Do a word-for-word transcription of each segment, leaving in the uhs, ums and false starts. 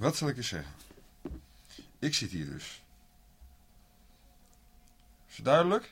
wat zal ik eens zeggen? Ik zit hier dus. Is het duidelijk?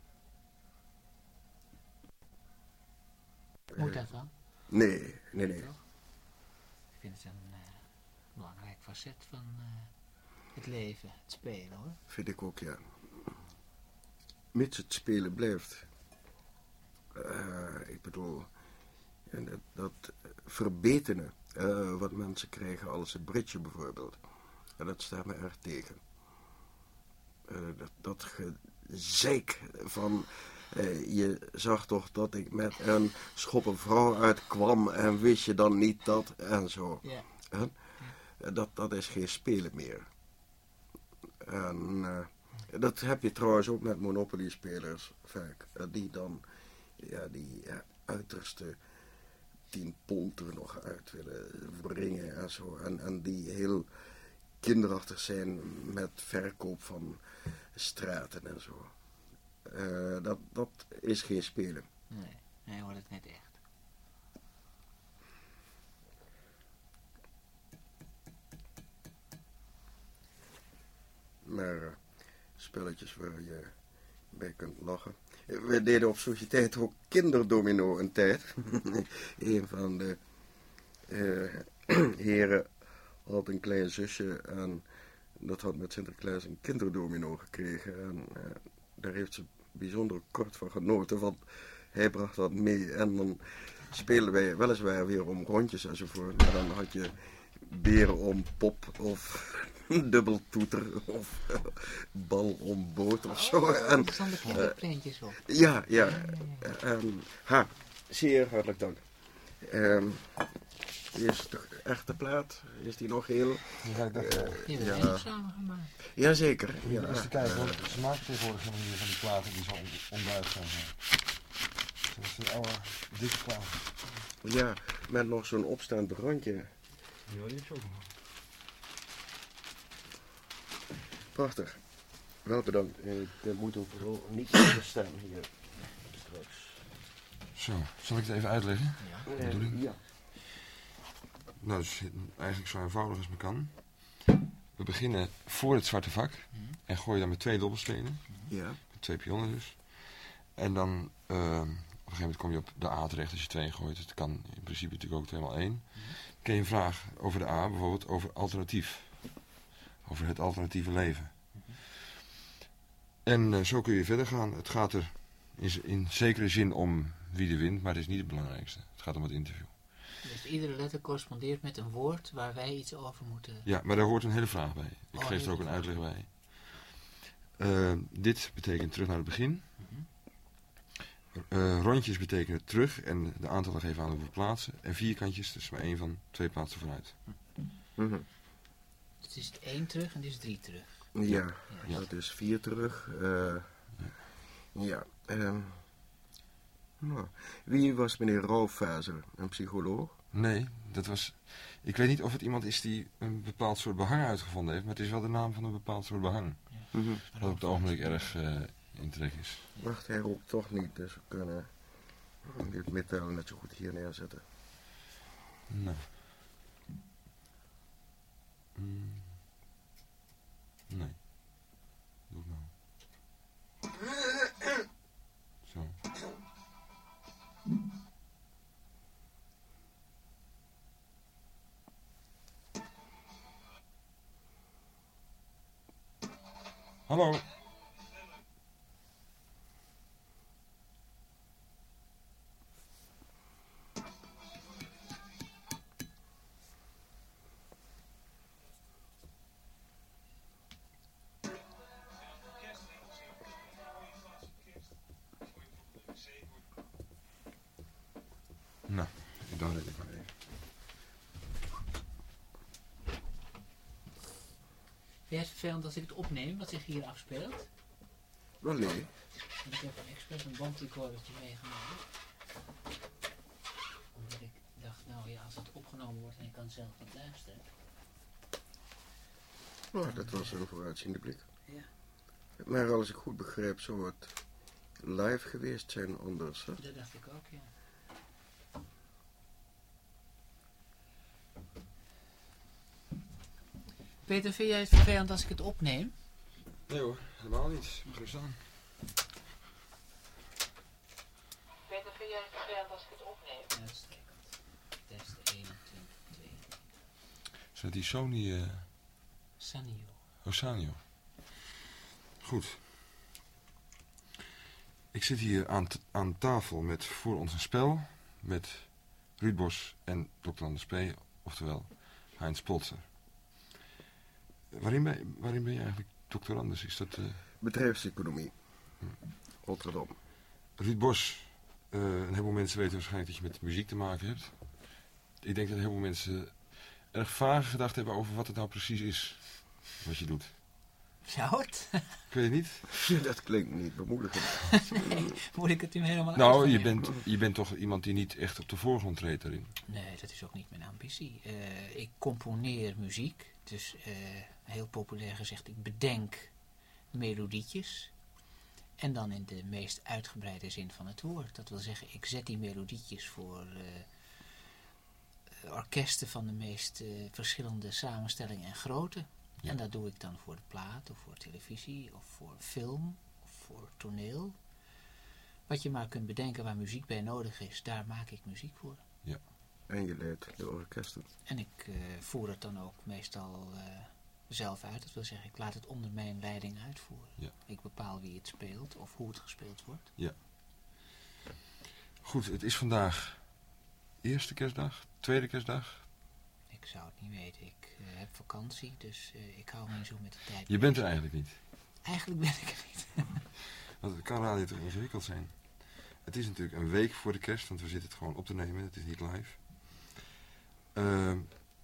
Moet dat dan? Nee, nee, nee. Toch? Ik vind het een uh, belangrijk facet van uh, het leven, het spelen hoor. Vind ik ook, ja. Mits het spelen blijft. Uh, ik bedoel, en dat, dat verbetene uh, wat mensen krijgen als het bridge bijvoorbeeld. En dat staat me erg tegen. Uh, dat, dat gezeik van... Uh, je zag toch dat ik met een schoppen vrouw uitkwam en wist je dan niet dat en zo. Ja. Huh? Ja. Dat, dat is geen spelen meer. En uh, dat heb je trouwens ook met Monopoly-spelers vaak. Uh, die dan ja, die ja, uiterste tien pond er nog uit willen brengen en zo. En, en die heel kinderachtig zijn met verkoop van straten en zo. Uh, dat, dat is geen spelen. Nee, hij hoort het net echt. Maar uh, spelletjes waar je bij kunt lachen. We deden op Sociëteit ook kinderdomino een tijd. Een van de uh, heren had een klein zusje en dat had met Sinterklaas een kinderdomino gekregen. En uh, daar heeft ze bijzonder kort van genoten, want hij bracht dat mee. En dan spelen wij weliswaar weer om rondjes enzovoort. Maar dan had je beren om pop of dubbeltoeter of uh, bal om boot of zo. Oh, en, er staan de kinderprentjes op. Ja, ja. Uh, um, ha, zeer hartelijk dank. Um, is de echte plaat, is die nog heel... Die ga ik dat uh, Die hebben we ja. samen gemaakt. Jazeker. Ja, ja. eens te kijken, want ze maken tegenwoordig helemaal niet van die platen die zo on onduidelijk zijn. Zoals de oude dikke plaat. Ja, met nog zo'n opstaand randje. Ja, die heb je ook nog. Prachtig. Wel bedankt. Ik moet ook vooral niet staan hier straks. Zo, zal ik het even uitleggen? Ja. Uh, ja. Nou, dus eigenlijk zo eenvoudig als men kan. We beginnen voor het zwarte vak mm-hmm. en gooien dan met twee dobbelstenen. Mm-hmm. Ja. Met twee pionnen dus. En dan uh, op een gegeven moment kom je op de A terecht als je twee gooit. Het kan in principe natuurlijk ook twee maal één. Mm-hmm. Dan ken je een vraag over de A, bijvoorbeeld over alternatief. Over het alternatieve leven. Mm-hmm. En uh, zo kun je verder gaan. Het gaat er in, in zekere zin om wie er wint, maar het is niet het belangrijkste. Het gaat om het interview. Dus iedere letter correspondeert met een woord waar wij iets over moeten... Ja, maar daar hoort een hele vraag bij. Ik oh, geef er ook een uitleg bij. Uh, dit betekent terug naar het begin. Mm-hmm. uh, rondjes betekenen terug en de aantallen geven aan hoeveel plaatsen. En vierkantjes, dus maar één van twee plaatsen vooruit. Mm-hmm. Dus is het één terug en dit is drie terug. Ja, ja. Dat is vier terug. Uh, ja, ja um, nou, wie was meneer Rauwfazer, een psycholoog? Nee, dat was... Ik weet niet of het iemand is die een bepaald soort behang uitgevonden heeft, maar het is wel de naam van een bepaald soort behang. Ja. Mm-hmm. Dat op het ogenblik erg uh, in trek is. Wacht, hij roept toch niet, dus we kunnen dit middelen net zo goed hier neerzetten. Nou. Mm. Nee. Doe het nou. Zo. Hallo. Nou, dan red ik maar even. Vind jij het vervelend als ik het opneem, wat zich hier afspeelt? Wel nee. Ik heb een expres een bandrecordertje meegenomen. Omdat ik dacht, nou ja, als het opgenomen wordt en ik kan zelf niet luisteren. Oh, dat was een vooruitziende blik. Ja. Maar als ik goed begrijp, zou het live geweest zijn anders, hè? Dat dacht ik ook, ja. Peter, vind jij het vervelend als ik het opneem? Nee hoor, helemaal niet. Mag rustig aan. Peter, vind jij het vervelend als ik het opneem? Uitstekend. Test eenentwintig, tweeëntwintig. Is dat die Sony... Uh... Sanyo. Oh, Sanyo. Goed. Ik zit hier aan, t- aan tafel met voor ons een spel met Ruud Bos en dokter Anders P., oftewel Heinz Polzer. Waarin ben, waarin ben je eigenlijk doctorandus? Is dat... Uh... Bedrijfseconomie. Rotterdam. Ruud Bos, uh, een heleboel mensen weten waarschijnlijk dat je met muziek te maken hebt. Ik denk dat een heleboel mensen erg vage gedachten hebben over wat het nou precies is wat je doet. Zou het? Ik weet het niet. Dat klinkt niet bemoedigend. Nee, moet ik het u helemaal Nou, je uitleggen? bent, je bent toch iemand die niet echt op de voorgrond treedt daarin. Nee, dat is ook niet mijn ambitie. Uh, ik componeer muziek. Dus uh, heel populair gezegd, ik bedenk melodietjes. En dan in de meest uitgebreide zin van het woord. Dat wil zeggen, ik zet die melodietjes voor uh, orkesten van de meest uh, verschillende samenstellingen en grootte. Ja. En dat doe ik dan voor de plaat, of voor televisie, of voor film, of voor toneel. Wat je maar kunt bedenken waar muziek bij nodig is, daar maak ik muziek voor. Ja. En je leidt de orkesten. En ik uh, voer het dan ook meestal uh, zelf uit. Dat wil zeggen, ik laat het onder mijn leiding uitvoeren. Ja. Ik bepaal wie het speelt of hoe het gespeeld wordt. Ja. Goed, het is vandaag eerste kerstdag, tweede kerstdag. Ik zou het niet weten. Ik uh, heb vakantie, dus uh, ik hou me niet zo met de tijd. Je bent er eigenlijk niet. Eigenlijk ben ik er niet. Want het kan radio toch ingewikkeld zijn. Het is natuurlijk een week voor de kerst, want we zitten het gewoon op te nemen. Het is niet live. Uh,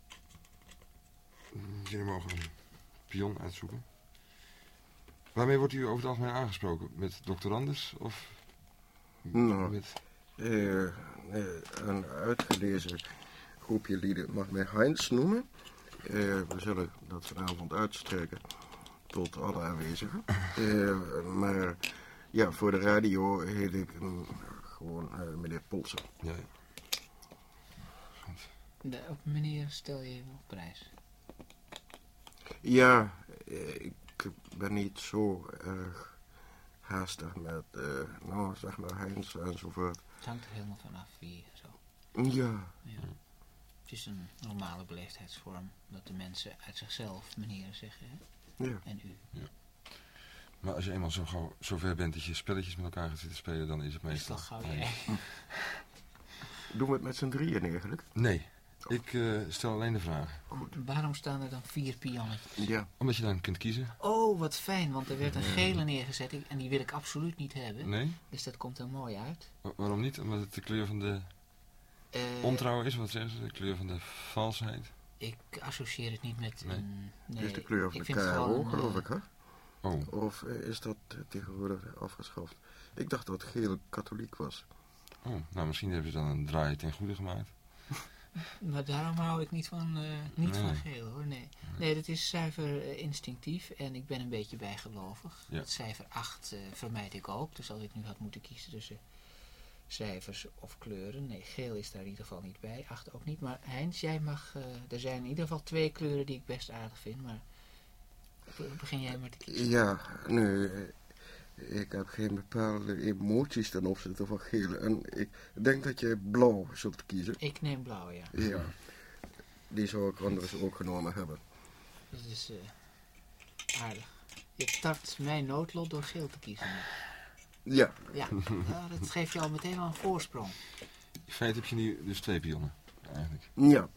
jullie mogen een pion uitzoeken. Waarmee wordt u over het algemeen aangesproken? Met doctorandus of nou, met... Uh, uh, een uitgelezen groepje lieden mag mij Heinz noemen. Uh, we zullen dat vanavond uitstrekken tot alle aanwezigen. Uh, maar ja, voor de radio heet ik um, gewoon uh, meneer Polzer. Ja, ja. Goed. De, op meneer stel je even op prijs. Ja, ik ben niet zo erg haastig met, uh, nou zeg maar Heinz enzovoort. Het hangt er helemaal vanaf wie zo. Ja. Ja. Het is een normale beleefdheidsvorm dat de mensen uit zichzelf meneer zeggen. Hè? Ja. En u. Ja. Maar als je eenmaal zo, gauw, zo ver bent dat je spelletjes met elkaar gaat zitten spelen, dan is het Is meestal... toch gauw jij? Doen we het met z'n drieën eigenlijk? Nee, ik uh, stel alleen de vraag. Waarom staan er dan vier pionnetjes? Ja. Omdat je dan kunt kiezen. Oh, wat fijn, want er werd een gele neergezet en die wil ik absoluut niet hebben. Nee? Dus dat komt er mooi uit. Wa- waarom niet? Omdat het de kleur van de Uh, ontrouw is, wat zeggen ze? De kleur van de valsheid? Ik associeer het niet met Nee. een... Dit Nee, is de kleur van ik de vind het K R O, gewoon, geloof uh, ik, hè? Oh, Of uh, is dat uh, tegenwoordig afgeschaft? Ik dacht dat geel katholiek was. oh, nou misschien hebben ze dan een draai ten goede gemaakt. Maar daarom hou ik niet van, uh, niet Nee. van geel, hoor. Nee, nee dat is zuiver uh, instinctief en ik ben een beetje bijgelovig. Ja. Het cijfer acht uh, vermijd ik ook. Dus als ik nu had moeten kiezen tussen cijfers of kleuren. Nee, geel is daar in ieder geval niet bij. acht ook niet. Maar Heinz, jij mag... Uh, er zijn in ieder geval twee kleuren die ik best aardig vind. Maar begin jij maar te kiezen. Ja, nee, ik heb geen bepaalde emoties ten opzichte van geel. En ik denk dat jij blauw zult kiezen. Ik neem blauw, ja. Ja, die zou ik anders ook genomen hebben. Dat is uh, aardig. Je tart mijn noodlot door geel te kiezen. Ja, Ja, nou, dat geeft je al meteen al een voorsprong. In feite heb je nu dus twee pionnen, eigenlijk. ja.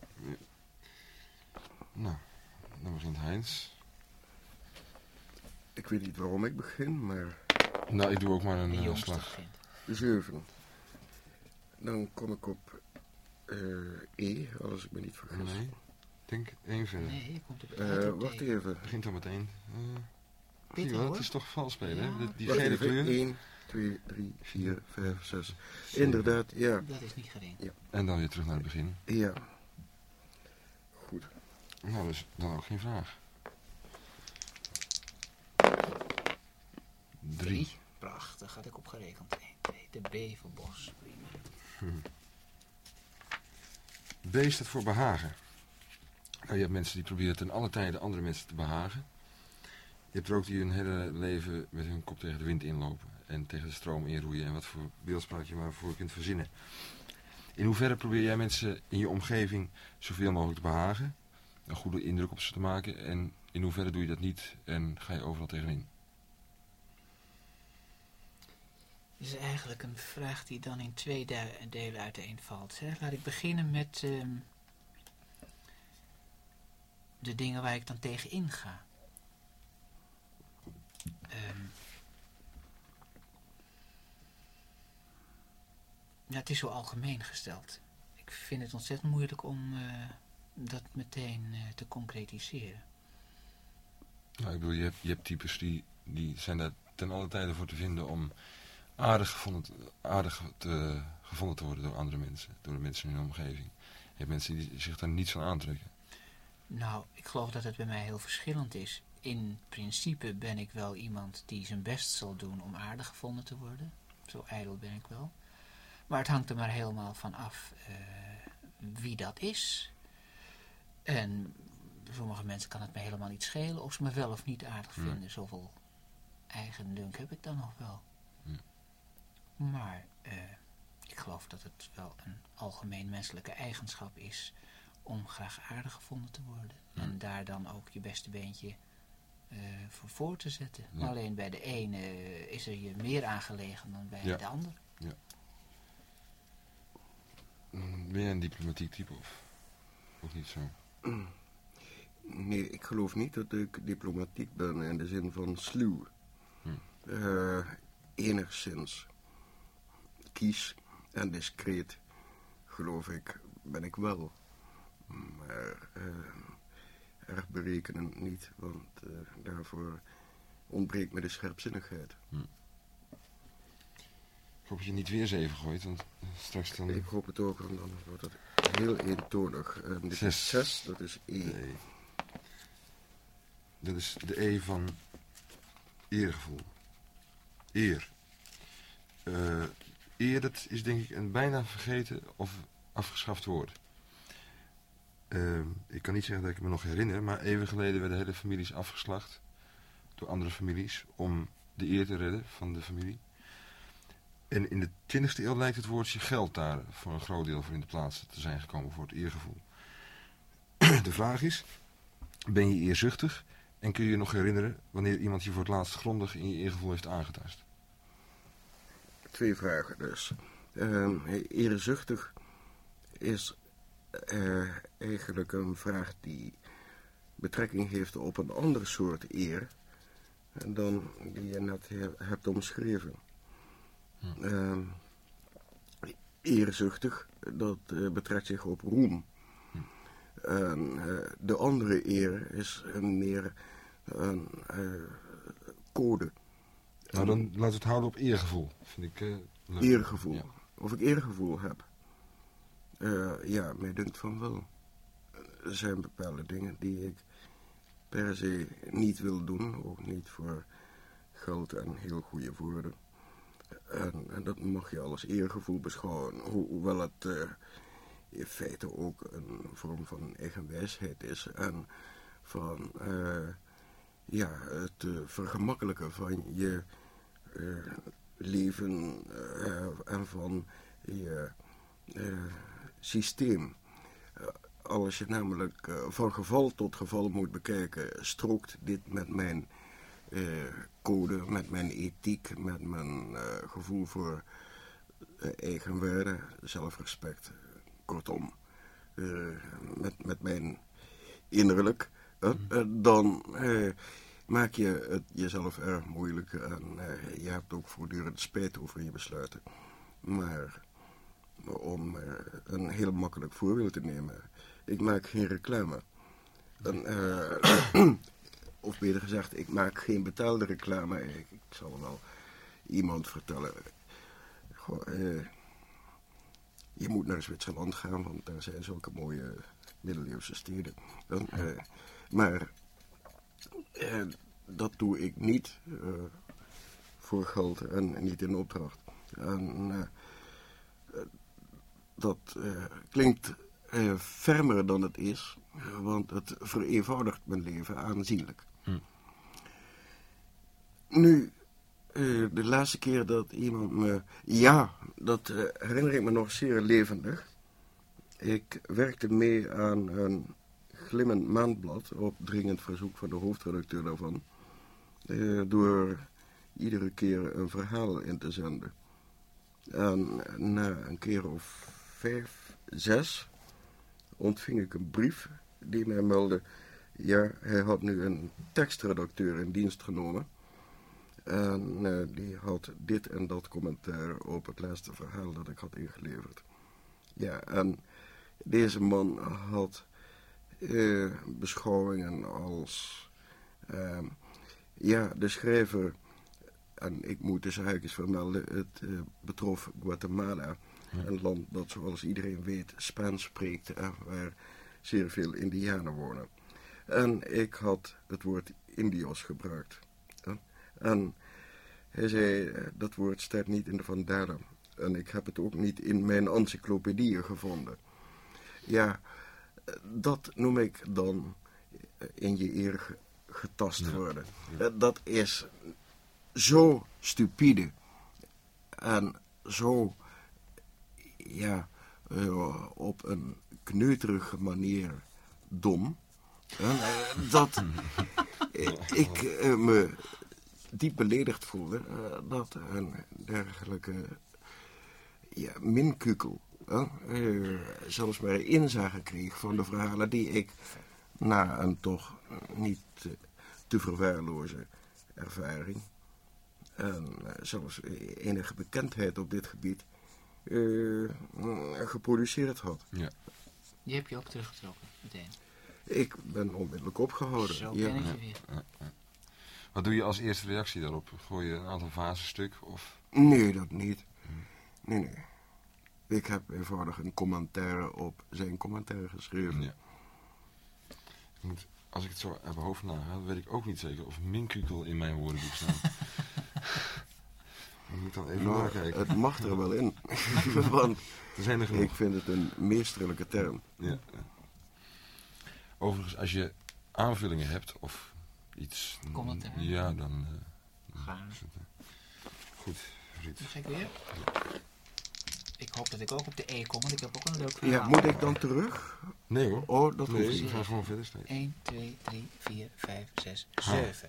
Nou, dan begint Heinz. Ik weet niet waarom ik begin, maar Nou, ik doe ook maar een De uh, jongste slag. vindt. zeven. Dan kom ik op uh, E, als ik me niet vergis. Nee, ik denk één verder. Nee, je komt op Uh, uit op wacht D. even. Begint dan meteen. Uh, zie Pittig, je wel, hoor. het is toch vals spelen, Ja. hè? Die, die Wacht gele even. kleur. één, twee, drie, vier, vijf, zes. Inderdaad, ja. Dat is niet gering. En dan weer terug naar het begin. Ja. Goed. Nou, dus dan ook geen vraag. Drie. Drie. Prachtig, had ik opgerekend. één, twee. De B voor Bos. Prima. B staat voor behagen. je hebt mensen die proberen ten alle tijde andere mensen te behagen. Je hebt er ook die hun hele leven met hun kop tegen de wind inlopen. En tegen de stroom inroeien. En wat voor beeldspraak je maar voor kunt verzinnen. In hoeverre probeer jij mensen in je omgeving zoveel mogelijk te behagen? Een goede indruk op ze te maken. En in hoeverre doe je dat niet en ga je overal tegenin? Het is eigenlijk een vraag die dan in twee de- delen uiteenvalt. Hè. Laat ik beginnen met ehm, de dingen waar ik dan tegen inga. Ehm ja, het is zo algemeen gesteld. Ik vind het ontzettend moeilijk om uh, dat meteen uh, te concretiseren. Nou, ik bedoel, je hebt, je hebt types die, die zijn daar ten alle tijde voor te vinden om aardig, gevonden te, aardig te, gevonden te worden door andere mensen. Door de mensen in hun omgeving. Je hebt mensen die zich daar niets van aantrekken. Nou, ik geloof dat het bij mij heel verschillend is. In principe ben ik wel iemand die zijn best zal doen om aardig gevonden te worden. Zo ijdel ben ik wel. Maar het hangt er maar helemaal van af uh, wie dat is. En sommige mensen kan het me helemaal niet schelen of ze me wel of niet aardig vinden. Hmm. Zoveel eigen dunk heb ik dan nog wel. Hmm. Maar uh, ik geloof dat het wel een algemeen menselijke eigenschap is om graag aardig gevonden te worden. Hmm. En daar dan ook je beste beentje uh, voor voor te zetten. Ja. Maar alleen bij de ene uh, is er je meer aangelegen dan bij ja. de ander. Ja. Ben jij een diplomatiek type of, of niet zo? Nee, ik geloof niet dat ik diplomatiek ben in de zin van sluw. Hm. Uh, enigszins kies en discreet, geloof ik, ben ik wel. Maar uh, erg berekenend niet, want uh, daarvoor ontbreekt me de scherpzinnigheid. Hm. Ik hoop dat je niet weer zeven gooit, want straks dan... Ik hoop het ook, want dan wordt het heel eentonig. Uh, dit zes. is zes, dat is E. Nee. Dat is de E van eergevoel. Eer. Uh, eer, dat is denk ik een bijna vergeten of afgeschaft woord. Uh, ik kan niet zeggen dat ik me nog herinner, maar even geleden werden hele families afgeslacht door andere families om de eer te redden van de familie. En in de twintigste eeuw lijkt het woordje geld daar voor een groot deel voor in de plaats te zijn gekomen voor het eergevoel. De vraag is, ben je eerzuchtig en kun je je nog herinneren wanneer iemand je voor het laatst grondig in je eergevoel heeft aangetast? Twee vragen dus. Uh, eerzuchtig is uh, eigenlijk een vraag die betrekking heeft op een ander soort eer dan die je net he- hebt omschreven. Hm. Uh, eerzuchtig, dat uh, betrekt zich op roem. Hm. En uh, de andere eer is een meer een uh, code. Nou, dan laten we het houden op eergevoel. Vind ik uh, leuk. Eergevoel. Ja. Of ik eergevoel heb. Uh, ja, mij dunkt van wel. Er zijn bepaalde dingen die ik per se niet wil doen. Ook niet voor geld en heel goede woorden. En, en dat mag je als eergevoel beschouwen. Ho- hoewel het uh, in feite ook een vorm van eigenwijsheid is. En van uh, ja, het uh, vergemakkelijken van je uh, leven uh, en van je uh, systeem. Uh, als je namelijk uh, van geval tot geval moet bekijken, strookt dit met mijn uh, code, met mijn ethiek, met mijn uh, gevoel voor uh, eigenwaarde, zelfrespect, kortom, uh, met, met mijn innerlijk, uh, uh, dan uh, maak je het jezelf erg moeilijk en uh, je hebt ook voortdurend spijt over je besluiten. Maar om uh, een heel makkelijk voorbeeld te nemen, ik maak geen reclame. En, uh, of beter gezegd, ik maak geen betaalde reclame. Ik, ik zal wel iemand vertellen. Goh, uh, je moet naar Zwitserland gaan, want daar zijn zulke mooie middeleeuwse steden. En, uh, maar uh, dat doe ik niet uh, voor geld en niet in opdracht. En uh, uh, dat uh, klinkt uh, fermer dan het is, uh, want het vereenvoudigt mijn leven aanzienlijk. Hm. Nu, uh, de laatste keer dat iemand me... Ja, dat uh, herinner ik me nog zeer levendig. Ik werkte mee aan een glimmend maandblad op dringend verzoek van de hoofdredacteur daarvan. Uh, door iedere keer een verhaal in te zenden. En na een keer of vijf, zes ontving ik een brief die mij meldde... Ja, hij had nu een tekstredacteur in dienst genomen. En uh, die had dit en dat commentaar op het laatste verhaal dat ik had ingeleverd. Ja, en deze man had uh, beschouwingen als... Uh, ja, de schrijver... En ik moet de zaakjes vermelden, het uh, betrof Guatemala. Ja. Een land dat, zoals iedereen weet, Spaans spreekt en waar zeer veel Indianen wonen. En ik had het woord Indios gebruikt. Ja. En hij zei, dat woord staat niet in de Vandalen. En ik heb het ook niet in mijn encyclopedieën gevonden. Ja, dat noem ik dan in je eer getast worden. Ja. Dat is... zo stupide en zo, ja, uh, op een kneuterige manier dom, uh, dat ik uh, me diep beledigd voelde uh, dat een dergelijke ja, minkukel uh, uh, zelfs maar inzage kreeg van de verhalen die ik na een toch niet uh, te verwaarlozen ervaring en uh, zelfs enige bekendheid op dit gebied uh, geproduceerd had. Ja. Die heb je ook teruggetrokken, meteen? Ik ben onmiddellijk opgehouden. Zo ja. ken ik je weer. Ja, ja. Wat doe je als eerste reactie daarop? Gooi je een aantal fasen stuk? Of? Nee, dat niet. Nee, nee. Ik heb eenvoudig een commentaar op zijn commentaar geschreven. Ja. Ik moet, als ik het zo uit mijn hoofd naga, dan weet ik ook niet zeker of minkukel in mijn woordenboek staat. Ik moet dan even nou, nakijken. Het mag er wel in. Want er zijn er genoeg. Ik vind het een meesterlijke term. Ja. Overigens, als je aanvullingen hebt of iets... Commentaar. Ja, dan... Uh, Gaan. Goed, Friet. Dan ga ik weer. Ja. Ik hoop dat ik ook op de E kom, want ik heb ook een leuk verhaal. Ja, moet ik dan terug? Nee hoor. Oh, dat nee, hoeft we niet. gaan gewoon verder steeds. één, twee, drie, vier, vijf, zes, H. zeven.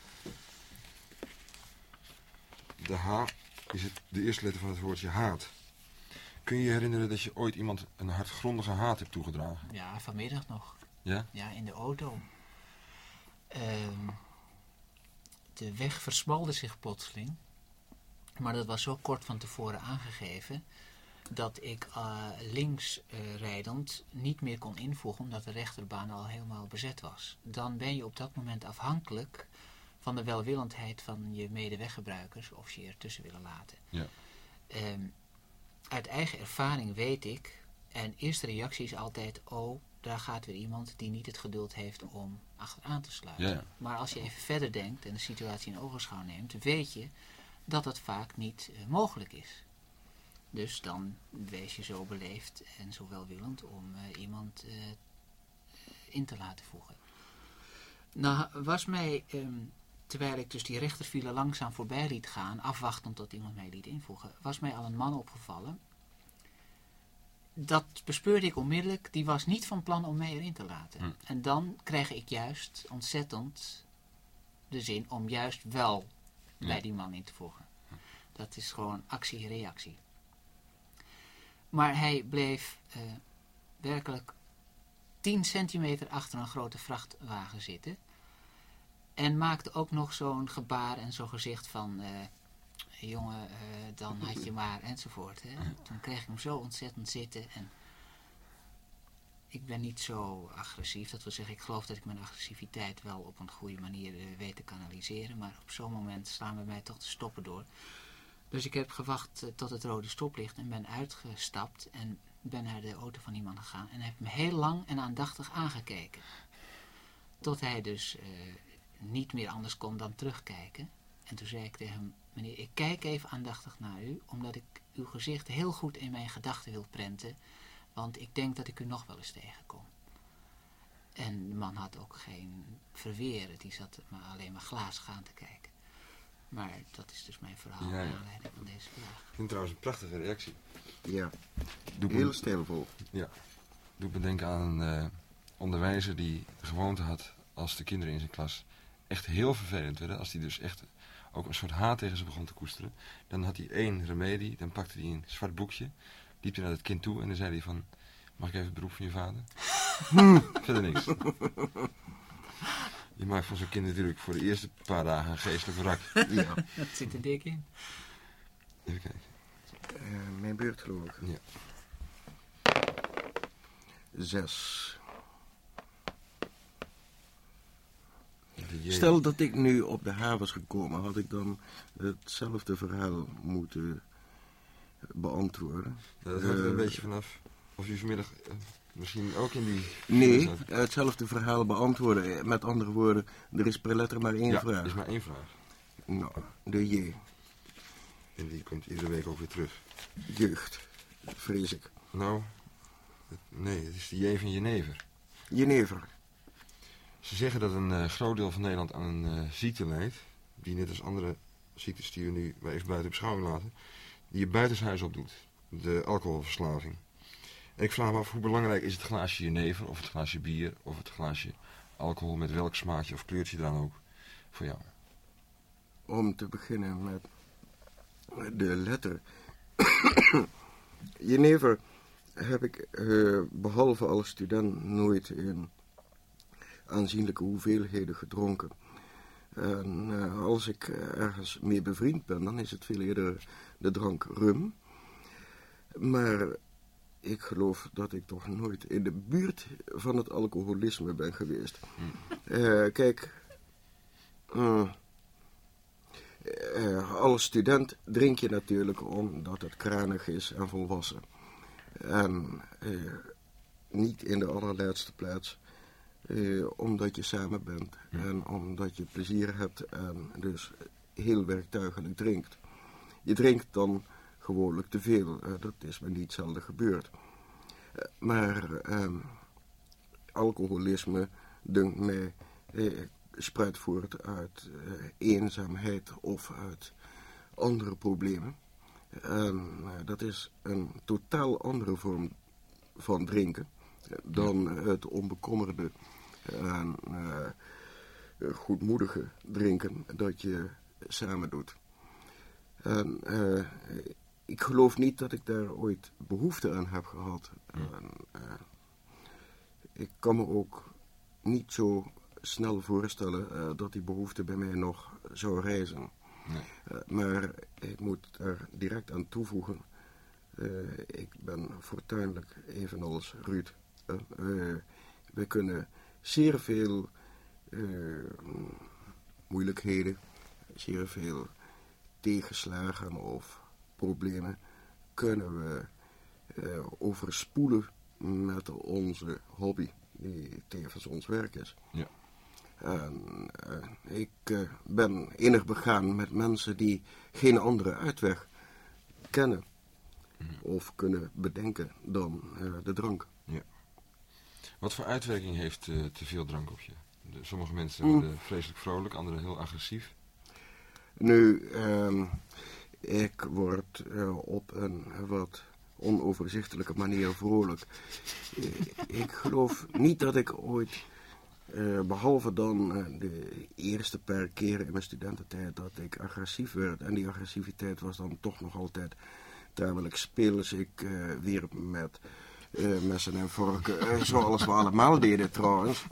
De H is het, de eerste letter van het woordje haat. Kun je je herinneren dat je ooit iemand een hartgrondige haat hebt toegedragen? Ja, vanmiddag nog. Ja? Ja, in de auto. Um, de weg versmalde zich plotseling. Maar dat was zo kort van tevoren aangegeven dat ik uh, links uh, rijdend niet meer kon invoegen omdat de rechterbaan al helemaal bezet was. Dan ben je op dat moment afhankelijk van de welwillendheid van je medeweggebruikers of je ertussen willen laten. Ja. Um, uit eigen ervaring weet ik, en eerste reactie is altijd, oh, daar gaat weer iemand die niet het geduld heeft om achteraan te sluiten. Ja, ja. Maar als je even verder denkt en de situatie in ogenschouw neemt, weet je dat het vaak niet uh, mogelijk is. Dus dan wees je zo beleefd en zo welwillend om uh, iemand uh, in te laten voegen. Nou was mij, um, terwijl ik dus die rechterfile langzaam voorbij liet gaan, afwachtend tot iemand mij liet invoegen, was mij al een man opgevallen. Dat bespeurde ik onmiddellijk, die was niet van plan om mij erin te laten. Hm. En dan krijg ik juist ontzettend de zin om juist wel ja. bij die man in te voegen. Dat is gewoon actie-reactie. Maar hij bleef uh, werkelijk tien centimeter achter een grote vrachtwagen zitten. En maakte ook nog zo'n gebaar en zo'n gezicht van... Uh, jongen, uh, dan had je maar, enzovoort. Hè. Toen kreeg ik hem zo ontzettend zitten. En ik ben niet zo agressief. Dat wil zeggen, ik geloof dat ik mijn agressiviteit wel op een goede manier uh, weet te kanaliseren. Maar op zo'n moment slaan bij mij toch de stoppen door. Dus ik heb gewacht uh, tot het rode stoplicht en ben uitgestapt. En ben naar de auto van iemand gegaan. En heb me heel lang en aandachtig aangekeken. Tot hij dus uh, niet meer anders kon dan terugkijken. En toen zei ik tegen hem, meneer, ik kijk even aandachtig naar u, omdat ik uw gezicht heel goed in mijn gedachten wil prenten, Want ik denk dat ik u nog wel eens tegenkom. En de man had ook geen verweren. Die zat maar alleen maar glazig aan te kijken. Maar dat is dus mijn verhaal Ja, ja. naar aanleiding van deze vraag. Ik vind het trouwens een prachtige reactie. Ja, Doet heel me, stijlvol. doet me denken aan een uh, onderwijzer die de gewoonte had als de kinderen in zijn klas echt heel vervelend werden. Als die dus echt ook een soort haat tegen ze begon te koesteren. Dan had hij één remedie, dan pakte hij een zwart boekje, liep hij naar het kind toe en dan zei hij van, mag ik even het beroep van je vader? Verder niks. Je maakt van zo'n kind natuurlijk voor de eerste paar dagen een geestelijke wrak. Ja. Dat zit er dik in. Even kijken. Uh, mijn beurt geloof ik. Ja. Zes. Je... Stel dat ik nu op de H was gekomen, had ik dan hetzelfde verhaal moeten beantwoorden? Ja, dat hangt er een Uh, beetje vanaf of u vanmiddag uh, misschien ook in die... Nee, zat. hetzelfde verhaal beantwoorden. Met andere woorden, er is per letter maar één Ja, vraag. er is maar één vraag. Nou, de J. En die komt iedere week ook weer terug. Jeugd, vrees ik. Nou, het, nee, het is de J van Jenever. Jenever. Ze zeggen dat een uh, groot deel van Nederland aan een uh, ziekte lijdt, die net als andere ziektes die we nu even buiten beschouwing laten, die je buitenshuis opdoet. De alcoholverslaving. En ik vraag me af, hoe belangrijk is het glaasje Jenever, of het glaasje bier, of het glaasje alcohol met welk smaakje of kleurtje dan ook, voor jou? Om te beginnen met de letter. Jenever heb ik, uh, behalve als student, nooit in aanzienlijke hoeveelheden gedronken. En uh, als ik ergens mee bevriend ben, dan is het veel eerder de drank rum. Maar ik geloof dat ik toch nooit in de buurt van het alcoholisme ben geweest. Uh, kijk, uh, uh, als student drink je natuurlijk omdat het kranig is en volwassen. En uh, niet in de allerlaatste plaats uh, omdat je samen bent en omdat je plezier hebt en dus heel werktuigelijk drinkt. Je drinkt dan gewoonlijk te veel. Uh, dat is me niet zelden gebeurd. Uh, maar uh, alcoholisme, dunkt mij, uh, spruit voort uit uh, eenzaamheid of uit andere problemen. En uh, dat is een totaal andere vorm van drinken uh, dan het onbekommerde en uh, goedmoedige drinken dat je samen doet. En uh, ik geloof niet dat ik daar ooit behoefte aan heb gehad. En, uh, ik kan me ook niet zo snel voorstellen uh, dat die behoefte bij mij nog zou rijzen. Nee. Uh, maar ik moet er direct aan toevoegen. Uh, ik ben fortuinlijk, evenals Ruud. Uh, uh, we kunnen zeer veel uh, moeilijkheden, zeer veel tegenslagen of problemen kunnen we uh, overspoelen met onze hobby, die tevens ons werk is. Ja. En uh, ik uh, ben innig begaan met mensen die geen andere uitweg kennen mm-hmm. of kunnen bedenken dan uh, de drank. Ja. Wat voor uitwerking heeft uh, te veel drank op je? De, sommige mensen mm. worden vreselijk vrolijk, anderen heel agressief. Nu, uh, ik word uh, op een wat onoverzichtelijke manier vrolijk. Ik geloof niet dat ik ooit, uh, behalve dan uh, de eerste paar keren in mijn studententijd, dat ik agressief werd. En die agressiviteit was dan toch nog altijd tamelijk speels. Ik uh, wierp met uh, messen en vorken, uh, zoals we allemaal deden trouwens.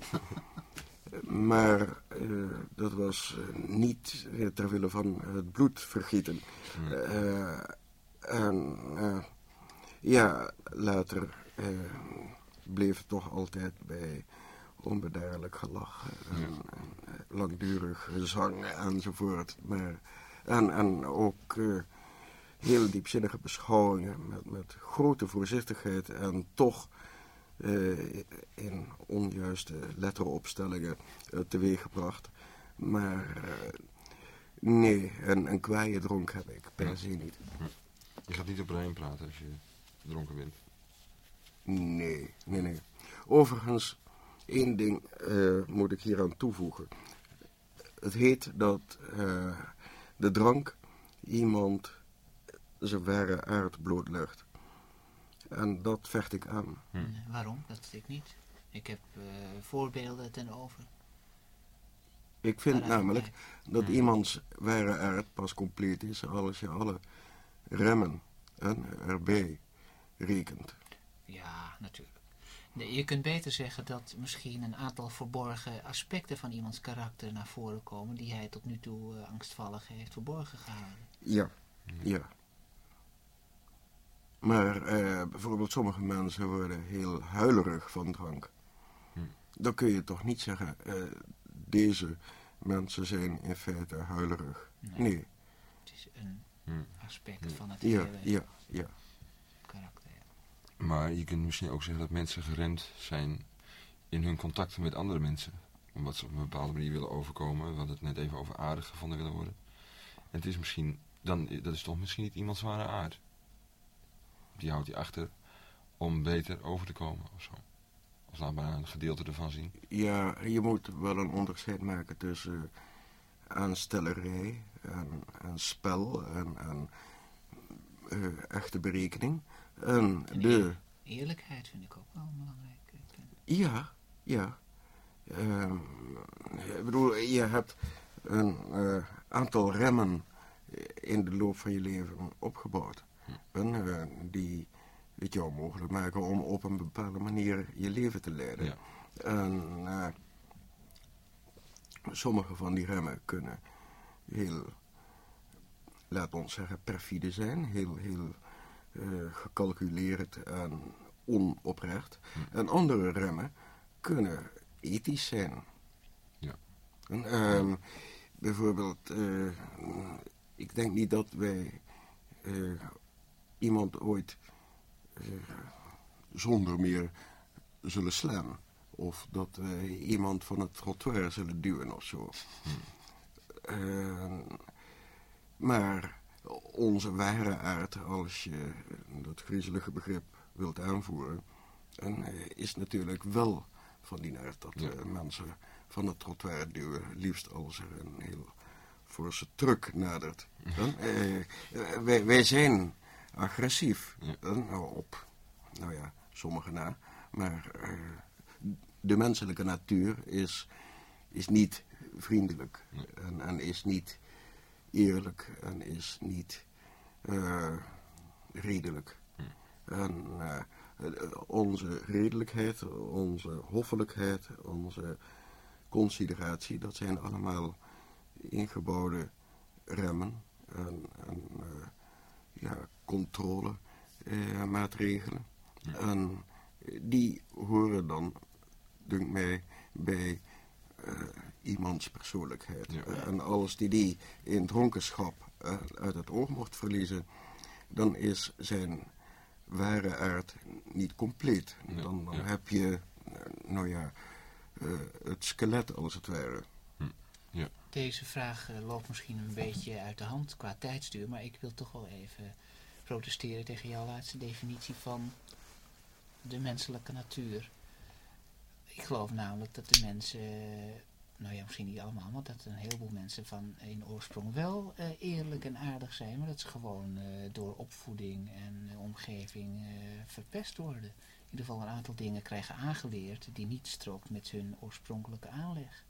Maar uh, dat was uh, niet uh, ter wille van het bloed vergieten. Uh, en uh, ja, later uh, bleef het toch altijd bij onbedaarlijk gelach en, en uh, langdurig gezang enzovoort. Maar, en, en ook uh, heel diepzinnige beschouwingen met, met grote voorzichtigheid en toch Uh, in onjuiste letteropstellingen uh, teweeggebracht. Maar uh, nee, een, een kwaaie dronk heb ik per se niet. Je gaat niet op rijm praten als je dronken bent. Nee, nee, nee. Overigens, één ding uh, moet ik hier aan toevoegen. Het heet dat uh, de drank iemand zijn ware aard blootlegt. En dat vecht ik aan. Hm. Waarom? Dat weet ik niet. Ik heb uh, voorbeelden ten over. Ik vind namelijk dat hm. iemands ware aard pas compleet is als je alle remmen en erbij rekent. Ja, natuurlijk. Nee, je kunt beter zeggen dat misschien een aantal verborgen aspecten van iemands karakter naar voren komen die hij tot nu toe uh, angstvallig heeft verborgen gehouden. Ja, ja. Maar uh, bijvoorbeeld sommige mensen worden heel huilerig van drank. Hm. Dan kun je toch niet zeggen, uh, deze mensen zijn in feite huilerig. Nee. nee. Het is een hm. aspect hm. van het ja, hele ja, ja. karakter. Ja. Maar je kunt misschien ook zeggen dat mensen geremd zijn in hun contacten met andere mensen. Omdat ze op een bepaalde manier willen overkomen. We hadden het net even over aardig gevonden willen worden. En het is misschien, dan, dat is toch misschien niet iemands ware aard. Die houdt hij achter om beter over te komen of zo. Of laat maar een gedeelte ervan zien. Ja, je moet wel een onderscheid maken tussen aanstellerij en, en spel en, en uh, echte berekening. En, en de... Eerlijkheid vind ik ook wel belangrijk. Ja, ja. Uh, ik bedoel, je hebt een uh, aantal remmen in de loop van je leven opgebouwd. En, uh, die het jou mogelijk maken om op een bepaalde manier je leven te leiden. Ja. En uh, sommige van die remmen kunnen heel, laat ons zeggen, perfide zijn. Heel, heel uh, gecalculeerd en onoprecht. Hm. En andere remmen kunnen ethisch zijn. Ja. En, uh, bijvoorbeeld, uh, ik denk niet dat wij uh, iemand ooit uh, zonder meer zullen slaan. Of dat wij iemand van het trottoir zullen duwen of zo. Hm. Uh, maar onze ware aard, als je dat griezelige begrip wilt aanvoeren, en, uh, is natuurlijk wel van die aard dat uh, mensen van het trottoir duwen, liefst als er een heel forse truck nadert. Dan, uh, wij, wij zijn agressief. Ja. Dan, op, nou ja, sommigen na. Maar uh, de menselijke natuur is, is niet vriendelijk. Ja. En, en is niet eerlijk. En is niet uh, redelijk. Ja. En uh, onze redelijkheid, onze hoffelijkheid, onze consideratie, dat zijn allemaal ingebouwde remmen en, en uh, ja, controlemaatregelen. Uh, ja. En die horen dan, denk mij, bij uh, iemands persoonlijkheid. Ja. Uh, en als die die in dronkenschap uh, uit het oog mocht verliezen, dan is zijn ware aard niet compleet. Ja. Dan, dan ja. heb je, uh, nou ja, uh, het skelet als het ware. Ja. Deze vraag uh, loopt misschien een beetje uit de hand qua tijdstuur, maar ik wil toch wel even protesteren tegen jouw laatste definitie van de menselijke natuur. Ik geloof namelijk dat de mensen, nou ja, misschien niet allemaal, maar dat een heleboel mensen van in oorsprong wel uh, eerlijk en aardig zijn, maar dat ze gewoon uh, door opvoeding en uh, omgeving uh, verpest worden. In ieder geval een aantal dingen krijgen aangeleerd die niet strookt met hun oorspronkelijke aanleg.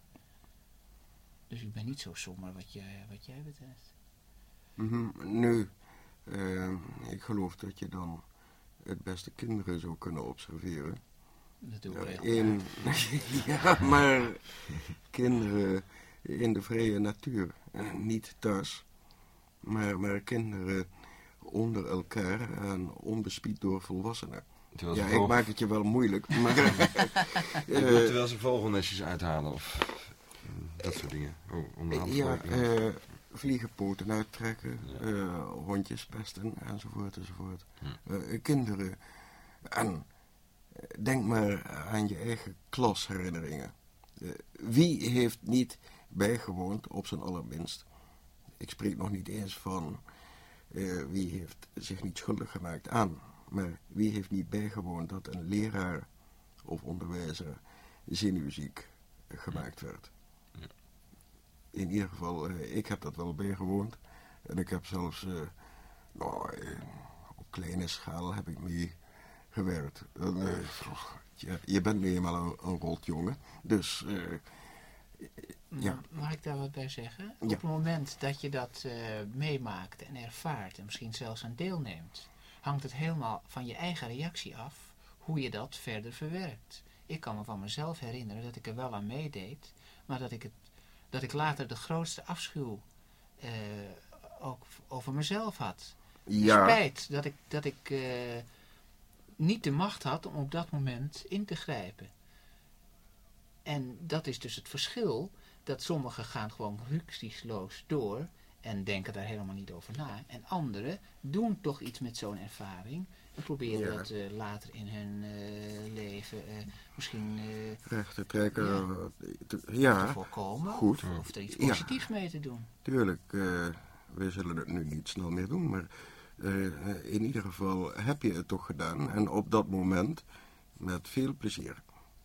Dus ik ben niet zo somber wat jij, wat jij betreft. Mm-hmm, nu, uh, ik geloof dat je dan het beste kinderen zou kunnen observeren. Dat doe ik uh, in, Ja, maar kinderen in de vrije natuur. Uh, niet thuis, maar, maar kinderen onder elkaar en onbespied door volwassenen. Ja, ik vogel... maak het je wel moeilijk, maar... uh, terwijl ze vogelnestjes uithalen of... Dat soort dingen. Oh, onderhand ja, uh, vliegenpoten uittrekken, ja. uh, hondjes pesten, enzovoort, enzovoort. Hm. Uh, kinderen. En denk maar aan je eigen klasherinneringen. Uh, wie heeft niet bijgewoond, op zijn allerminst? Ik spreek nog niet eens van uh, wie heeft zich niet schuldig gemaakt aan maar wie heeft niet bijgewoond dat een leraar of onderwijzer zenuwziek gemaakt werd? Ja. In ieder geval, uh, ik heb dat wel bijgewoond. En ik heb zelfs, uh, nou, uh, op kleine schaal heb ik mee gewerkt. En, uh, ja, je bent nu eenmaal een, een rotjongen, dus... Uh, ja. Mag ik daar wat bij zeggen? Ja. Op het moment dat je dat uh, meemaakt en ervaart en misschien zelfs aan deelneemt, hangt het helemaal van je eigen reactie af hoe je dat verder verwerkt. Ik kan me van mezelf herinneren dat ik er wel aan meedeed, maar dat ik, het, dat ik later de grootste afschuw uh, ook over mezelf had. Ja. Spijt dat ik, dat ik uh, niet de macht had om op dat moment in te grijpen. En dat is dus het verschil, dat sommigen gaan gewoon rücksichtsloos door en denken daar helemaal niet over na. En anderen doen toch iets met zo'n ervaring en proberen Ja. dat uh, later in hun uh, leven uh, misschien uh, recht te trekken. Ja. Te, ja, te voorkomen goed. Of, of er iets Ja. positiefs mee te doen. Tuurlijk, uh, we zullen het nu niet snel meer doen, maar uh, in ieder geval heb je het toch gedaan en op dat moment met veel plezier.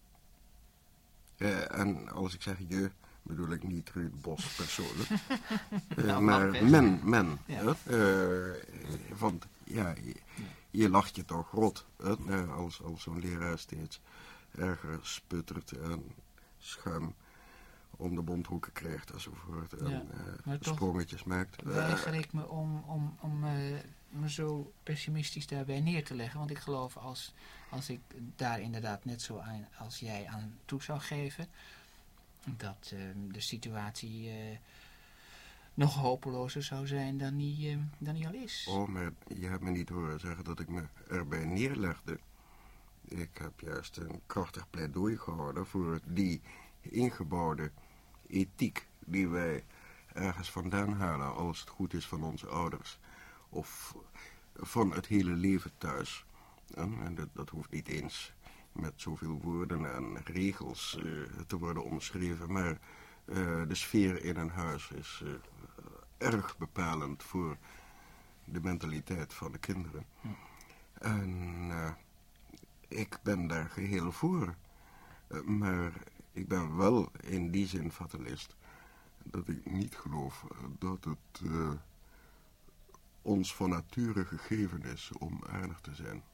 Uh, en als ik zeg je, bedoel ik niet Ruud Bos persoonlijk, uh, Nou, maar mag best. men, men. Ja. Uh, want ja, je, je lacht je toch rot uh, als, als zo'n leraar steeds erger sputtert en schuim om de mondhoeken krijgt enzovoort en Ja, uh, maar toch sprongetjes maakt. weiger ik me om, om, om uh, me zo pessimistisch daarbij neer te leggen. Want ik geloof als, als ik daar inderdaad net zo aan als jij aan toe zou geven, dat uh, de situatie uh, nog hopelozer zou zijn dan die, uh, dan die al is. Oh, maar je hebt me niet horen zeggen dat ik me erbij neerlegde. Ik heb juist een krachtig pleidooi gehouden voor die ingebouwde ethiek die wij ergens vandaan halen als het goed is van onze ouders. Of van het hele leven thuis. En, en dat, dat hoeft niet eens met zoveel woorden en regels uh, te worden omschreven, maar uh, de sfeer in een huis is uh, erg bepalend voor de mentaliteit van de kinderen. Hm. En uh, ik ben daar geheel voor. Uh, maar ik ben wel in die zin fatalist dat ik niet geloof dat het uh, ons van nature gegeven is om aardig te zijn.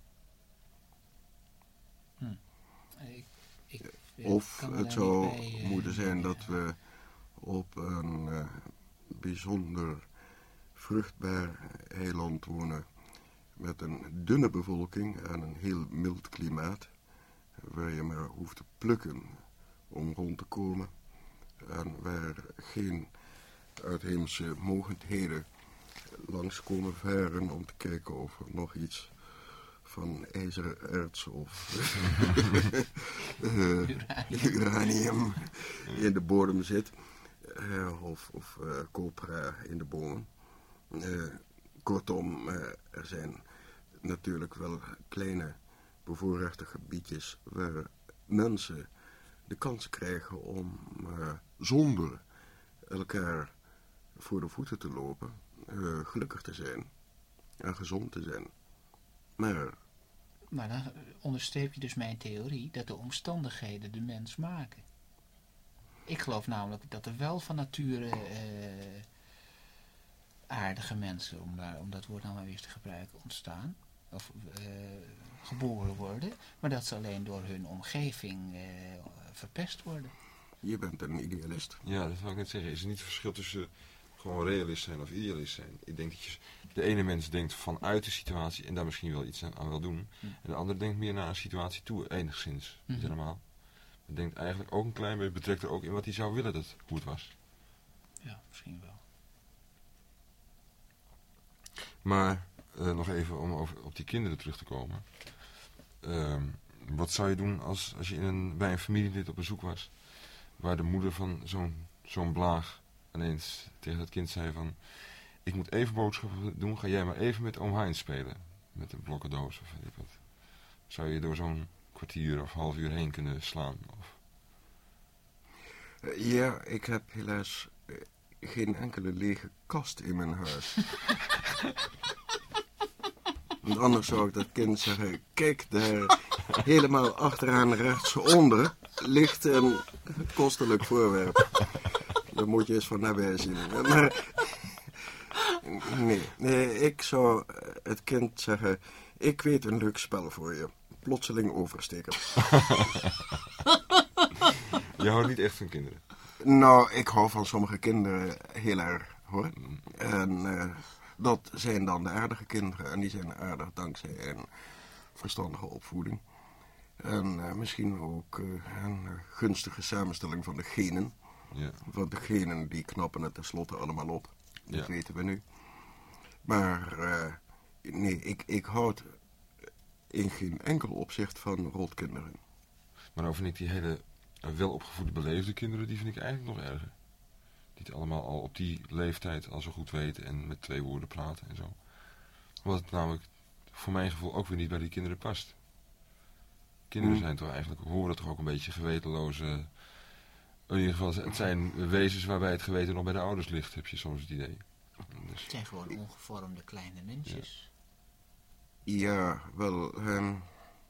Hm. Ik, ik, Of kan me het daar zou niet bij, uh, moeten zijn dat ja. we op een uh, bijzonder vruchtbaar eiland wonen met een dunne bevolking en een heel mild klimaat, waar je maar hoeft te plukken om rond te komen en waar geen uitheemse mogendheden langskomen varen om te kijken of er nog iets van ijzererts of uh, uranium in de bodem zit, uh, of, of uh, copra in de bomen. Uh, kortom, uh, er zijn natuurlijk wel kleine bevoorrechte gebiedjes waar mensen de kans krijgen om uh, zonder elkaar voor de voeten te lopen, uh, gelukkig te zijn en gezond te zijn. Maar, maar dan onderstreep je dus mijn theorie dat de omstandigheden de mens maken. Ik geloof namelijk dat er wel van nature uh, aardige mensen, om, daar, om dat woord nou maar weer te gebruiken, ontstaan. Of uh, geboren worden. Maar dat ze alleen door hun omgeving uh, verpest worden. je bent een idealist. Ja, dat wil ik net zeggen. Is er niet verschil tussen gewoon realist zijn of idealist zijn? Ik denk dat je, de ene mens denkt vanuit de situatie en daar misschien wel iets aan, aan wil doen. Hm. En de andere denkt meer naar een situatie toe, enigszins. Hm. Niet helemaal. Maar denkt eigenlijk ook een klein beetje, betrekt er ook in wat hij zou willen dat hoe het was. Ja, misschien wel. Maar uh, nog even om over, op die kinderen terug te komen. Uh, wat zou je doen als, als je in een, bij een familielid op bezoek was, waar de moeder van zo'n zo'n blaag ineens tegen het kind zei van, ik moet even boodschappen doen, ga jij maar even met oom Heinz spelen. Met een blokkendoos of weet ik wat. Zou je door zo'n kwartier of half uur heen kunnen slaan? Of... Uh, ja, ik heb helaas uh, geen enkele lege kast in mijn huis. Want anders zou ik dat kind zeggen, kijk, daar helemaal achteraan rechtsonder ligt een kostelijk voorwerp. Daar moet je eens van nabij zien. Maar nee, nee, ik zou het kind zeggen, ik weet een leuk spel voor je. Plotseling oversteken. Je houdt niet echt van kinderen? Nou, ik hou van sommige kinderen heel erg, hoor. En uh, dat zijn dan de aardige kinderen. En die zijn aardig dankzij een verstandige opvoeding. En uh, misschien ook uh, een gunstige samenstelling van de genen. Ja. Want de genen die knappen het tenslotte allemaal op. Dat Ja. weten we nu. Maar uh, nee, ik, ik houd in geen enkel opzicht van rotkinderen. Maar dan vind ik die hele uh, welopgevoede beleefde kinderen, die vind ik eigenlijk nog erger. Die het allemaal al op die leeftijd al zo goed weten en met twee woorden praten en zo. Wat het namelijk voor mijn gevoel ook weer niet bij die kinderen past. Kinderen Hmm. zijn toch eigenlijk, horen toch ook een beetje gewetenloze... In ieder geval, het zijn wezens waarbij het geweten nog bij de ouders ligt, heb je soms het idee. Dus, Het zijn gewoon ongevormde kleine mensjes. Ja, wel, um,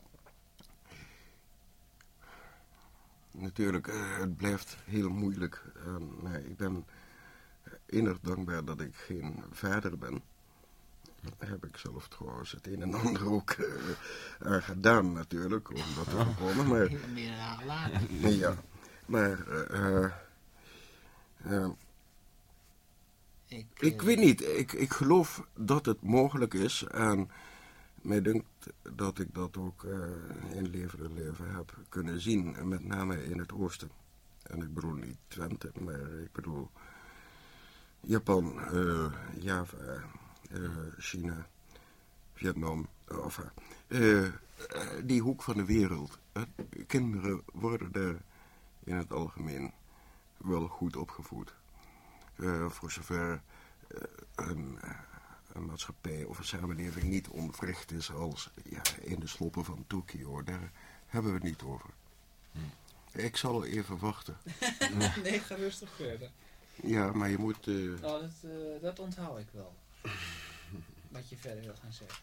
natuurlijk, uh, het blijft heel moeilijk. Uh, nee, ik ben innig dankbaar dat ik geen vader ben. Daar heb ik zelf trouwens het een en ander ook uh, aan gedaan natuurlijk, om dat te voorkomen. Maar, Heel meer dan later. ja, maar uh, uh, Ik, ik eh, weet niet, ik, ik geloof dat het mogelijk is en mij dunkt dat ik dat ook uh, in levende leven heb kunnen zien, met name in het oosten. En ik bedoel niet Twente, maar ik bedoel Japan, uh, Java, uh, China, Vietnam, of uh, uh, die hoek van de wereld. Uh, kinderen worden daar in het algemeen wel goed opgevoed. Uh, voor zover uh, een, uh, een maatschappij of een samenleving niet ontwricht is als ja, in de sloppen van Tokio. Daar hebben we het niet over. Hm. Ik zal even wachten. Nee, ga rustig verder. Ja, maar je moet... Uh... Nou, dat, uh, dat onthoud ik wel. Wat je verder wil gaan zeggen.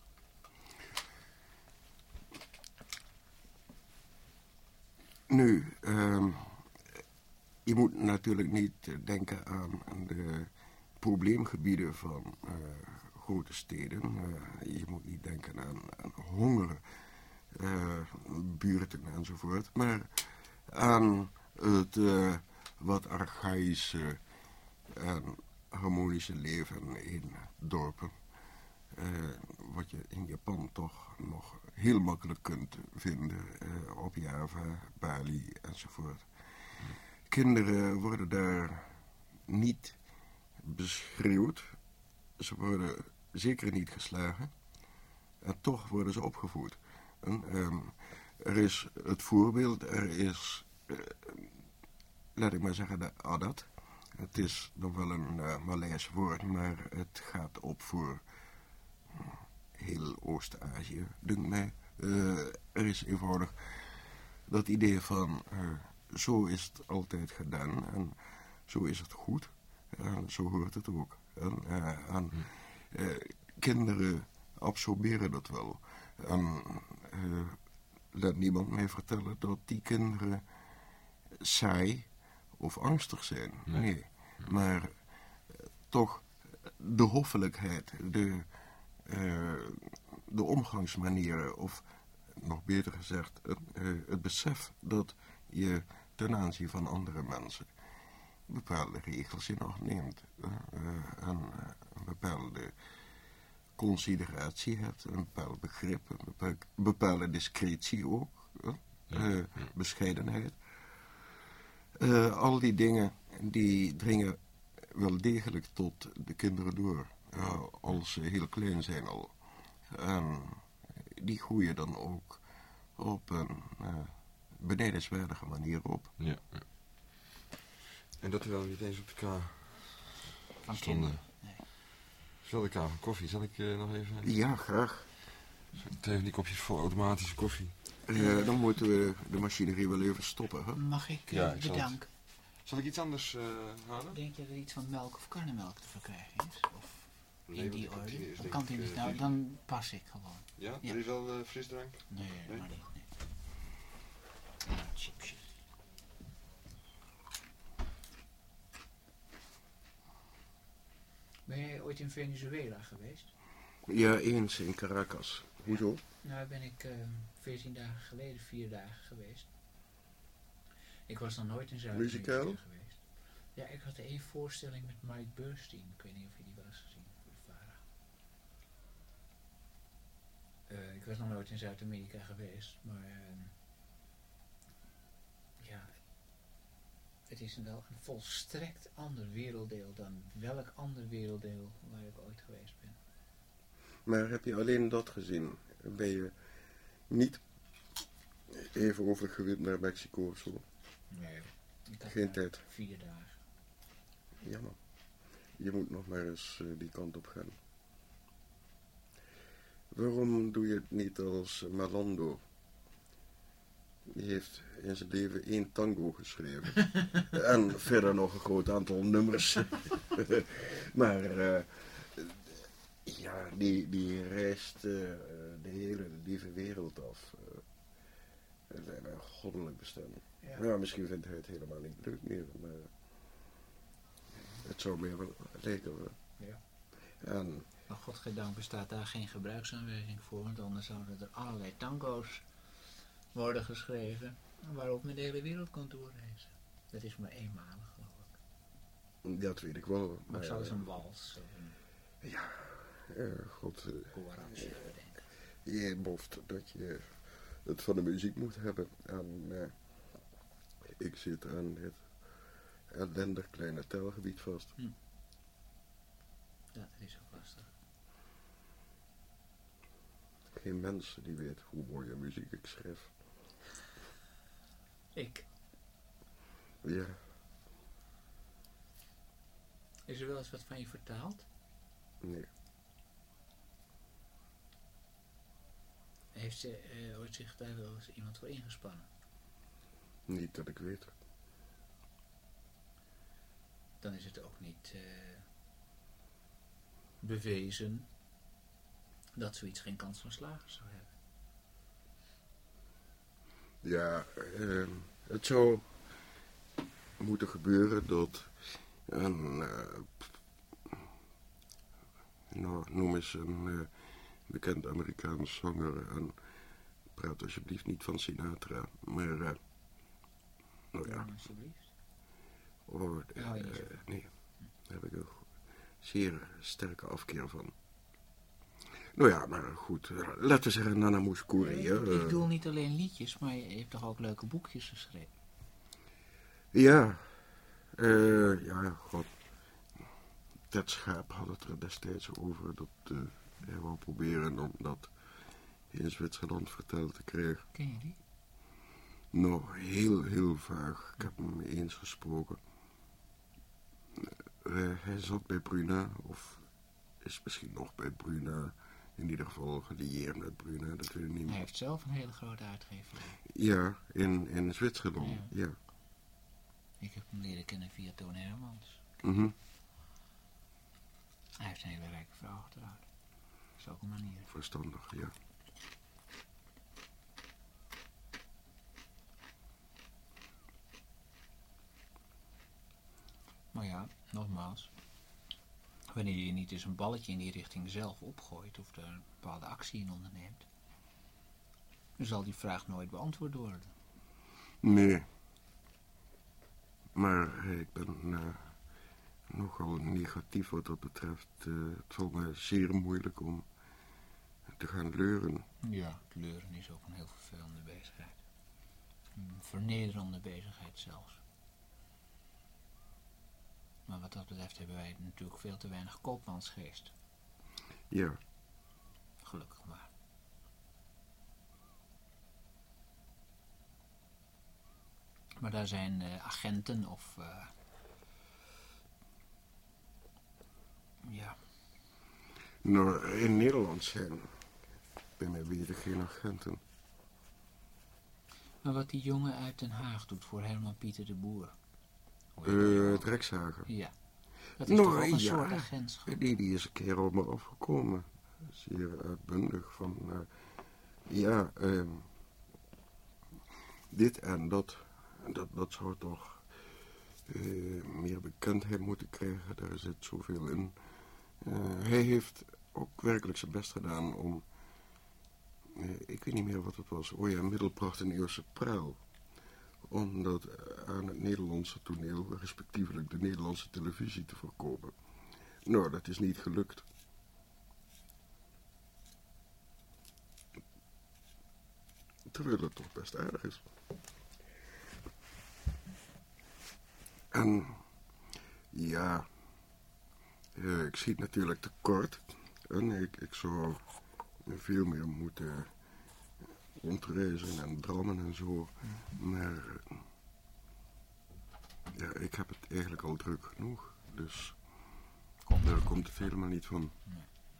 Nu, um, je moet natuurlijk niet denken aan de probleemgebieden van uh, grote steden. Uh, je moet niet denken aan, aan honger, uh, buurten enzovoort. Maar aan het uh, wat archaïsche en harmonische leven in dorpen. Uh, wat je in Japan toch nog heel makkelijk kunt vinden uh, op Java, Bali enzovoort. Kinderen worden daar niet beschreeuwd. Ze worden zeker niet geslagen. En toch worden ze opgevoed. En, um, er is het voorbeeld, er is, uh, laat ik maar zeggen, de adat. Het is nog wel een uh, Maleis woord, maar het gaat op voor uh, heel Oost-Azië, dunkt mij. Uh, er is eenvoudig dat idee van... Uh, zo is het altijd gedaan en zo is het goed en zo hoort het ook. En, uh, en uh, kinderen absorberen dat wel. En uh, laat niemand mij vertellen dat die kinderen saai of angstig zijn. Nee, nee. Maar uh, toch de hoffelijkheid, de, uh, de omgangsmanieren of nog beter gezegd het, uh, het besef dat je ten aanzien van andere mensen bepaalde regels in acht neemt. Uh, uh, en uh, een bepaalde consideratie hebt, een bepaald begrip, een bepaald, bepaalde discretie ook, uh, uh, bescheidenheid. Uh, al die dingen die dringen wel degelijk tot de kinderen door, uh, als ze heel klein zijn al. En die groeien dan ook op een... Uh, benijdenswaardige manier op. Ja, ja. En dat terwijl we niet eens op de K van stonden. Nee. Zal de K van koffie? Zal ik uh, nog even... Ja, graag. Even die kopjes vol automatische koffie. Uh, dan moeten we de machinerie wel even stoppen. Hè? Mag ik, uh, ja, ik bedanken? Zal, zal ik iets anders uh, halen? Denk je dat er iets van melk of karnemelk te verkrijgen is? Of in Nee, die want de kantine orde. is De denk kantine ik, is eh, nou, die- dan pas ik gewoon. Ja? Ja. Er is wel eh, frisdrank? Nee, Nee? maar niet. Nee. Ja, chipsjes. Ben jij ooit in Venezuela geweest? Ja, eens in Caracas. Hoezo? Nou ben ik eh, veertien dagen geleden, vier dagen geweest. Ik was nog nooit in Zuid-Amerika Muzikaal? geweest. Ja, ik had één voorstelling met Mike Burstein. Ik weet niet of je die wel eens gezien voor de Vara. Eh, ik was nog nooit in Zuid-Amerika geweest, maar ehm, ja, het is een wel een volstrekt ander werelddeel dan welk ander werelddeel waar ik ooit geweest ben. Maar heb je alleen dat gezien? Ben je niet even overgewit naar Mexico of zo? Nee, ik had Geen maar tijd. vier dagen. Jammer. Je moet nog maar eens eh, die kant op gaan. Waarom doe je het niet als Malando? Die heeft in zijn leven één tango geschreven. En verder nog een groot aantal nummers. Maar eh, ja, die, die reist eh, de hele lieve wereld af. Uh, het is een goddelijk bestemming. Ja. Ja, misschien vindt hij het helemaal niet leuk meer, maar het zou meer wel lijken. wel. Ja. En Maar goddank bestaat daar geen gebruiksaanwijzing voor, want anders zouden er allerlei tango's worden geschreven waarop men de hele wereld kon doorreizen. Dat is maar eenmalig, geloof ik. dat weet ik wel. Maar Maar, ik zal eens eh, een wals of een ja, eh, god, eh, coaratie bedenken. je boft dat je het van de muziek moet hebben. En eh, ik zit aan het ellendig kleine telgebied vast. Ja, dat is ook lastig. Geen mens die weet hoe mooie muziek ik schrijf. Ik. Ja, Is er wel eens wat van je vertaald? nee. Heeft ze, eh, ooit zich daar wel eens iemand voor ingespannen? Niet dat ik weet. Dan is het ook niet eh, bewezen dat zoiets geen kans van slagen zou hebben. Ja, eh, het zou moeten gebeuren dat een, eh, nou, noem eens een eh, bekend Amerikaans zanger, en praat alsjeblieft niet van Sinatra, maar, eh, nou ja, Ja, alsjeblieft. oh, Daar hou je niet eh, zo van. nee, daar heb ik een zeer sterke afkeer van. Nou ja, maar goed, eh, laten we zeggen Nana Mouskouri. hè, ik eh. bedoel niet alleen liedjes, maar je hebt toch ook leuke boekjes geschreven? Ja, eh, ja, god. Ted Schaap had het er destijds over dat eh, hij wou proberen om dat in Zwitserland verteld te krijgen. Ken je die? Nou, heel, heel vaag. Ik heb hem eens gesproken. Eh, hij zat bij Bruna, of is misschien nog bij Bruna. In ieder geval gelieerd met Bruna, dat weet ik niet Hij meer. heeft zelf een hele grote uitgeverij. Ja, in, in Zwitserland, Ja. ja. Ik heb hem leren kennen via Toon Hermans. Mhm. Hij heeft een hele rijke vrouw getrouwd. Dat is ook een manier. Verstandig, ja. Maar ja, nogmaals. Wanneer je niet eens een balletje in die richting zelf opgooit of er een bepaalde actie in onderneemt, dan zal die vraag nooit beantwoord worden. Nee. Maar eh, ik ben eh, nogal negatief wat dat betreft. Eh, het valt me zeer moeilijk om te gaan leuren. Ja, kleuren is ook een heel vervelende bezigheid. Een vernederende bezigheid zelfs. Maar wat dat betreft hebben wij natuurlijk veel te weinig koopmansgeest. Ja, Gelukkig maar. Maar daar zijn eh, agenten of... eh, ja, nou, in Nederland zijn bij mij weten geen agenten. maar wat die jongen uit Den Haag doet voor Herman Pieter de Boer. Hoe heet dat Eh nou? het Rijkshagen. Ja, Dat is Nou, toch ook een ja. soort agentschap? Die, die is een keer op me afgekomen. Zeer uitbundig van, uh, ja, uh, dit en dat, dat, dat zou toch uh, meer bekendheid moeten krijgen. Daar zit zoveel in. Uh, hij heeft ook werkelijk zijn best gedaan om, uh, ik weet niet meer wat het was, oh ja, Middelpracht en Eerste Praal. Om dat aan het Nederlandse toneel, respectievelijk de Nederlandse televisie, te verkopen. Nou, dat is niet gelukt. Terwijl het toch best aardig is. En ja, uh, ik zie het natuurlijk tekort. En ik, ik zou veel meer moeten rondreizen en drammen en zo. Maar ja, ik heb het eigenlijk al druk genoeg. Dus Komt. daar komt het helemaal niet van. Nee.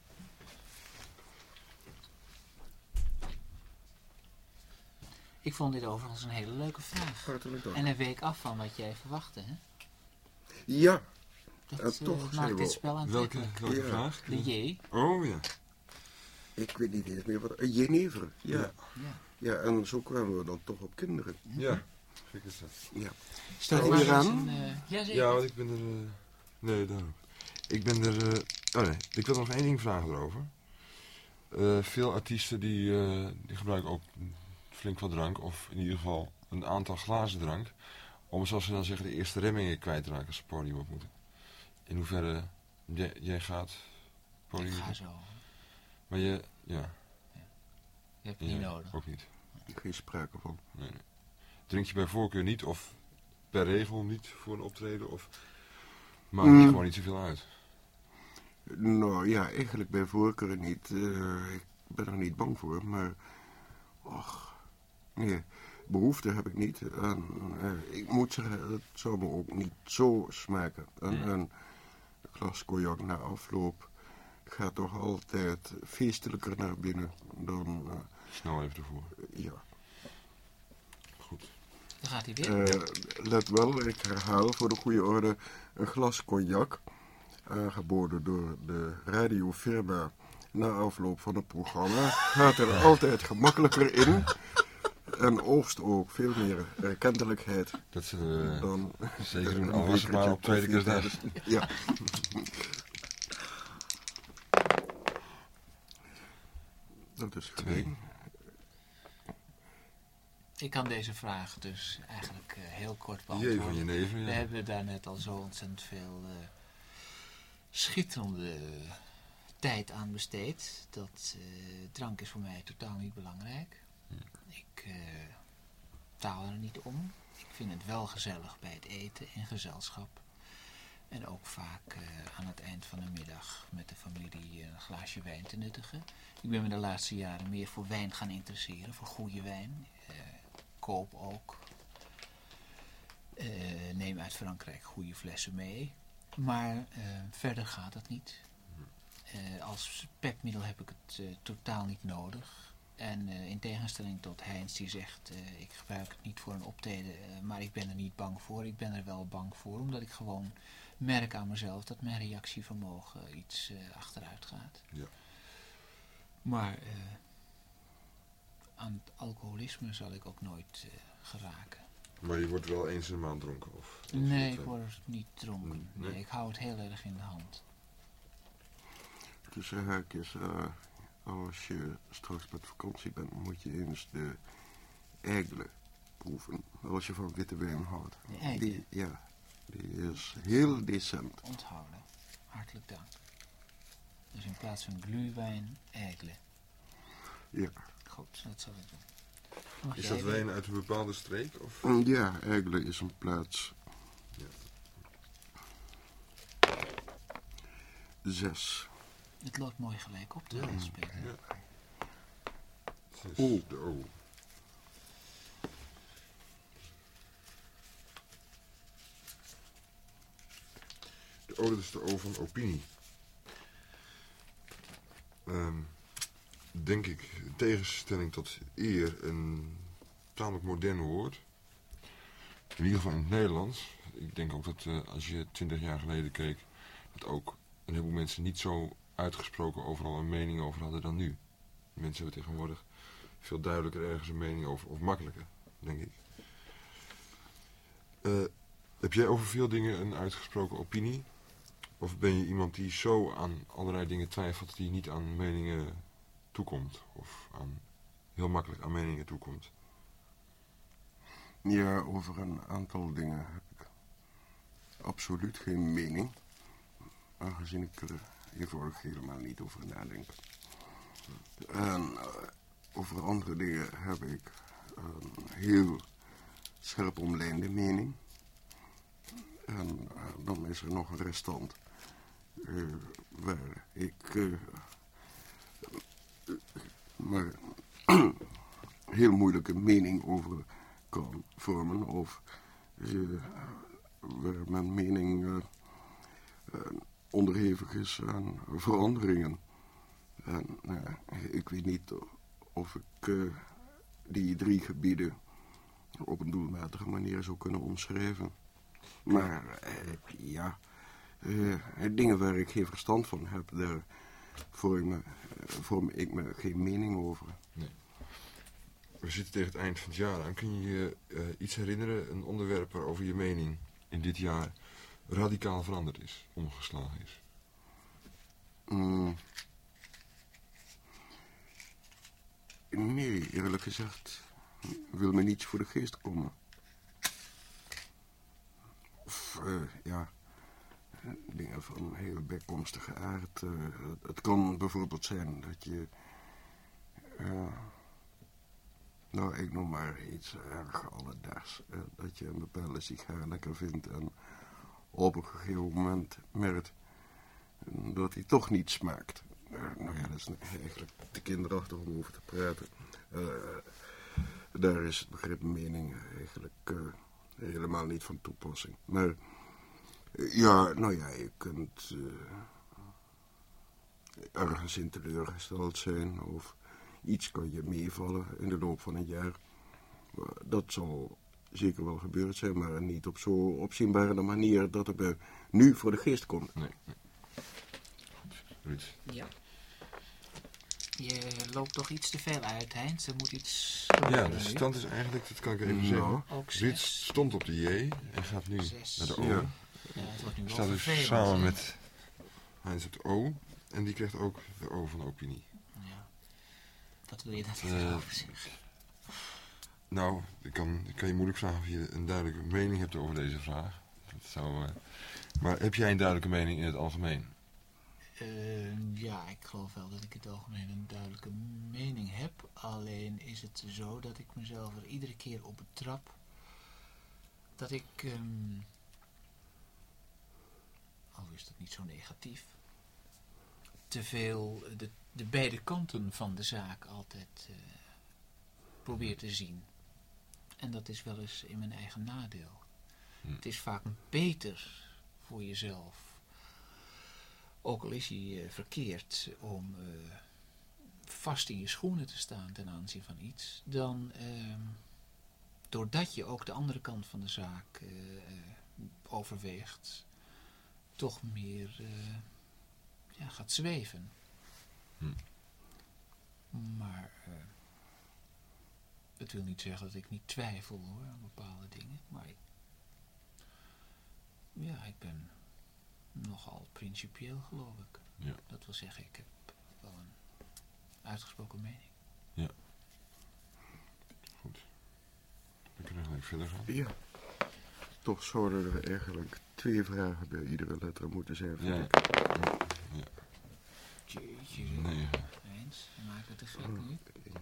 Ik vond dit overigens een hele leuke vraag. Hartelijk dank. En een week af van wat jij verwachtte, hè? Ja, Dat En eh, toch zijn maakt we- dit spel Welke, aantrekkelijk. welke Ja. vraag? De J. Oh ja. ik weet niet eens meer wat. Uh, Jenever, ja. Ja. Ja. Ja, en zo kwamen we dan toch op kinderen. Ja. Gek is dat. Ja. Stel Oh, maar hier eens aan? een... Uh, jazeker. Ja, want ik ben er... eh, nee, daarom. Ik ben er... eh, oh nee, ik wil nog één ding vragen erover. Eh, veel artiesten die, eh, die gebruiken ook flink wat drank, of in ieder geval een aantal glazen drank, om, zoals ze dan zeggen, de eerste remmingen kwijt te raken als ze het podium op moeten. In hoeverre jij, jij gaat podium Ik ga op? zo. Maar je, ja, Je hebt het ja, niet nodig. ook niet. Geen sprake van. Nee, nee. Drink je bij voorkeur niet, of per regel niet voor een optreden, of maakt je Mm. gewoon niet zoveel uit? Nou ja, eigenlijk bij voorkeur niet. Uh, ik ben er niet bang voor, maar... Och, nee, behoefte heb ik niet. En, uh, ik moet zeggen, het zou me ook niet zo smaken. En, Hmm. een glas cognac na afloop gaat toch altijd feestelijker naar binnen dan... Uh, Snel even ervoor. ja. Goed. Dan gaat hij weer. Uh, let wel, ik herhaal voor de goede orde, een glas cognac, aangeboden door de radiofirma na afloop van het programma, gaat er altijd gemakkelijker in en oogst ook veel meer erkentelijkheid Dat zullen we dan... zeker doen, een al was het maar bekertje op tweede koffie kerstdag. tijdens- Ja. Dat is Twee. gedaan. Ik kan deze vraag dus eigenlijk uh, heel kort Jee van beantwoorden. je neven, We ja. hebben daar net al zo ontzettend veel uh, schitterende tijd aan besteed. Dat uh, drank is voor mij totaal niet belangrijk. Hm. Ik uh, taal er niet om. Ik vind het wel gezellig bij het eten in gezelschap. En ook vaak uh, aan het eind van de middag met de familie een glaasje wijn te nuttigen. Ik ben me de laatste jaren meer voor wijn gaan interesseren, voor goede wijn. Uh, koop ook. Uh, neem uit Frankrijk goede flessen mee. Maar uh, verder gaat het niet. Uh, als pepmiddel heb ik het uh, totaal niet nodig. En uh, in tegenstelling tot Heinz die zegt, uh, ik gebruik het niet voor een optreden, uh, maar ik ben er niet bang voor. Ik ben er wel bang voor, omdat ik gewoon merk aan mezelf dat mijn reactievermogen iets uh, achteruit gaat. Ja. Maar uh, aan het alcoholisme zal ik ook nooit uh, geraken. Maar je wordt wel eens in de maand dronken? Of eens in de Nee, ik twee? word niet dronken. Nee? Nee, ik hou het heel erg in de hand. Tussen haakjes, uh, als je straks met vakantie bent, moet je eens de Aigle proeven. Als je van witte wijn houdt. De Aigle? Die, ja, die is heel decent. Onthouden. Hartelijk dank. Dus in plaats van glühwein, Aigle. Ja. Goed, dat zal ik doen. Mag Is jij dat weer? wijn uit een bepaalde streek? Of? Ja, Aigle is een plaats. Ja. Zes. Het loopt mooi gelijk op de Ja. speler. Ja. Zes. Oeh. De O. De O, dat is de O van opinie. Ehm, denk ik, in tegenstelling tot eer, een tamelijk modern woord. In ieder geval in het Nederlands. Ik denk ook dat uh, als je twintig jaar geleden keek, dat ook een heleboel mensen niet zo uitgesproken overal een mening over hadden dan nu. Mensen hebben tegenwoordig veel duidelijker ergens een mening over, of makkelijker, denk ik. Uh, heb jij over veel dingen een uitgesproken opinie? Of ben je iemand die zo aan allerlei dingen twijfelt die niet aan meningen toekomt? Of aan, heel makkelijk aan meningen toekomt? Ja, over een aantal dingen heb ik absoluut geen mening. Aangezien ik er eenvoudig helemaal niet over nadenk. En uh, over andere dingen heb ik een heel scherp omlijnde mening. En uh, dan is er nog een restant uh, waar ik uh, maar heel moeilijke mening over kan vormen. Of uh, waar mijn mening uh, uh, onderhevig is aan veranderingen. En uh, ik weet niet of ik uh, die drie gebieden op een doelmatige manier zou kunnen omschrijven. Maar uh, ja, uh, dingen waar ik geen verstand van heb, daar vorm ik me, uh, vorm ik me geen mening over. Nee. We zitten tegen het eind van het jaar aan. Kun je je uh, iets herinneren, een onderwerp waarover je mening in dit jaar radicaal veranderd is, omgeslagen is? Mm. Nee, eerlijk gezegd wil me niets voor de geest komen. Of, uh, ja, dingen van heel bijkomstige aard. Uh, het kan bijvoorbeeld zijn dat je... Uh, nou, ik noem maar iets erg alledaags. Uh, dat je een bepaalde sigaar lekker vindt en op een gegeven moment merkt dat hij toch niet smaakt. Uh, nou ja, dat is eigenlijk te kinderachtig om over te praten. Uh, daar is het begrip mening eigenlijk uh, helemaal niet van toepassing. Maar uh, ja, nou ja, je kunt uh, ergens in teleurgesteld zijn of iets kan je meevallen in de loop van een jaar. Uh, dat zal zeker wel gebeurd zijn, maar niet op zo opzienbare manier dat het me nu voor de geest komt. Nee, nee. Ruud. Ja. Je loopt toch iets te veel uit, Heinz. Er moet iets Ja, gebeuren de nu. stand is eigenlijk, dat kan ik even Nou. zeggen. Ook Ruud zes. stond op de J en gaat nu Zes. naar de O. Ja. Ja, het wordt nu wel Staat dus vervelend. samen hè? met Heinz op de O. En die krijgt ook de O van opinie. Ja. Wat wil je daar Eh, over zeggen? Nou, ik kan, ik kan je moeilijk vragen of je een duidelijke mening hebt over deze vraag. Dat zou, uh, maar heb jij een duidelijke mening in het algemeen? Uh, ja, ik geloof wel dat ik in het algemeen een duidelijke mening heb. Alleen is het zo dat ik mezelf er iedere keer op betrap dat ik, um, al is dat niet zo negatief, te veel de, de beide kanten van de zaak altijd uh, probeer te zien. En dat is wel eens in mijn eigen nadeel. Hm. Het is vaak beter voor jezelf, ook al is hij uh, verkeerd, om uh, vast in je schoenen te staan ten aanzien van iets, dan uh, doordat je ook de andere kant van de zaak uh, uh, overweegt, toch meer uh, ja, gaat zweven. Hm. Maar uh, dat wil niet zeggen dat ik niet twijfel hoor, aan bepaalde dingen, maar ik, ja, ik ben nogal principieel, geloof ik. Ja. Dat wil zeggen, ik heb wel een uitgesproken mening. Ja. Goed. Dan kunnen we gelijk verder gaan. Ja. Toch zouden er eigenlijk twee vragen bij iedere letter moeten zijn. Ja. Ik. Ja. Jeetje. Negen. Eens. Maak het te gek nu.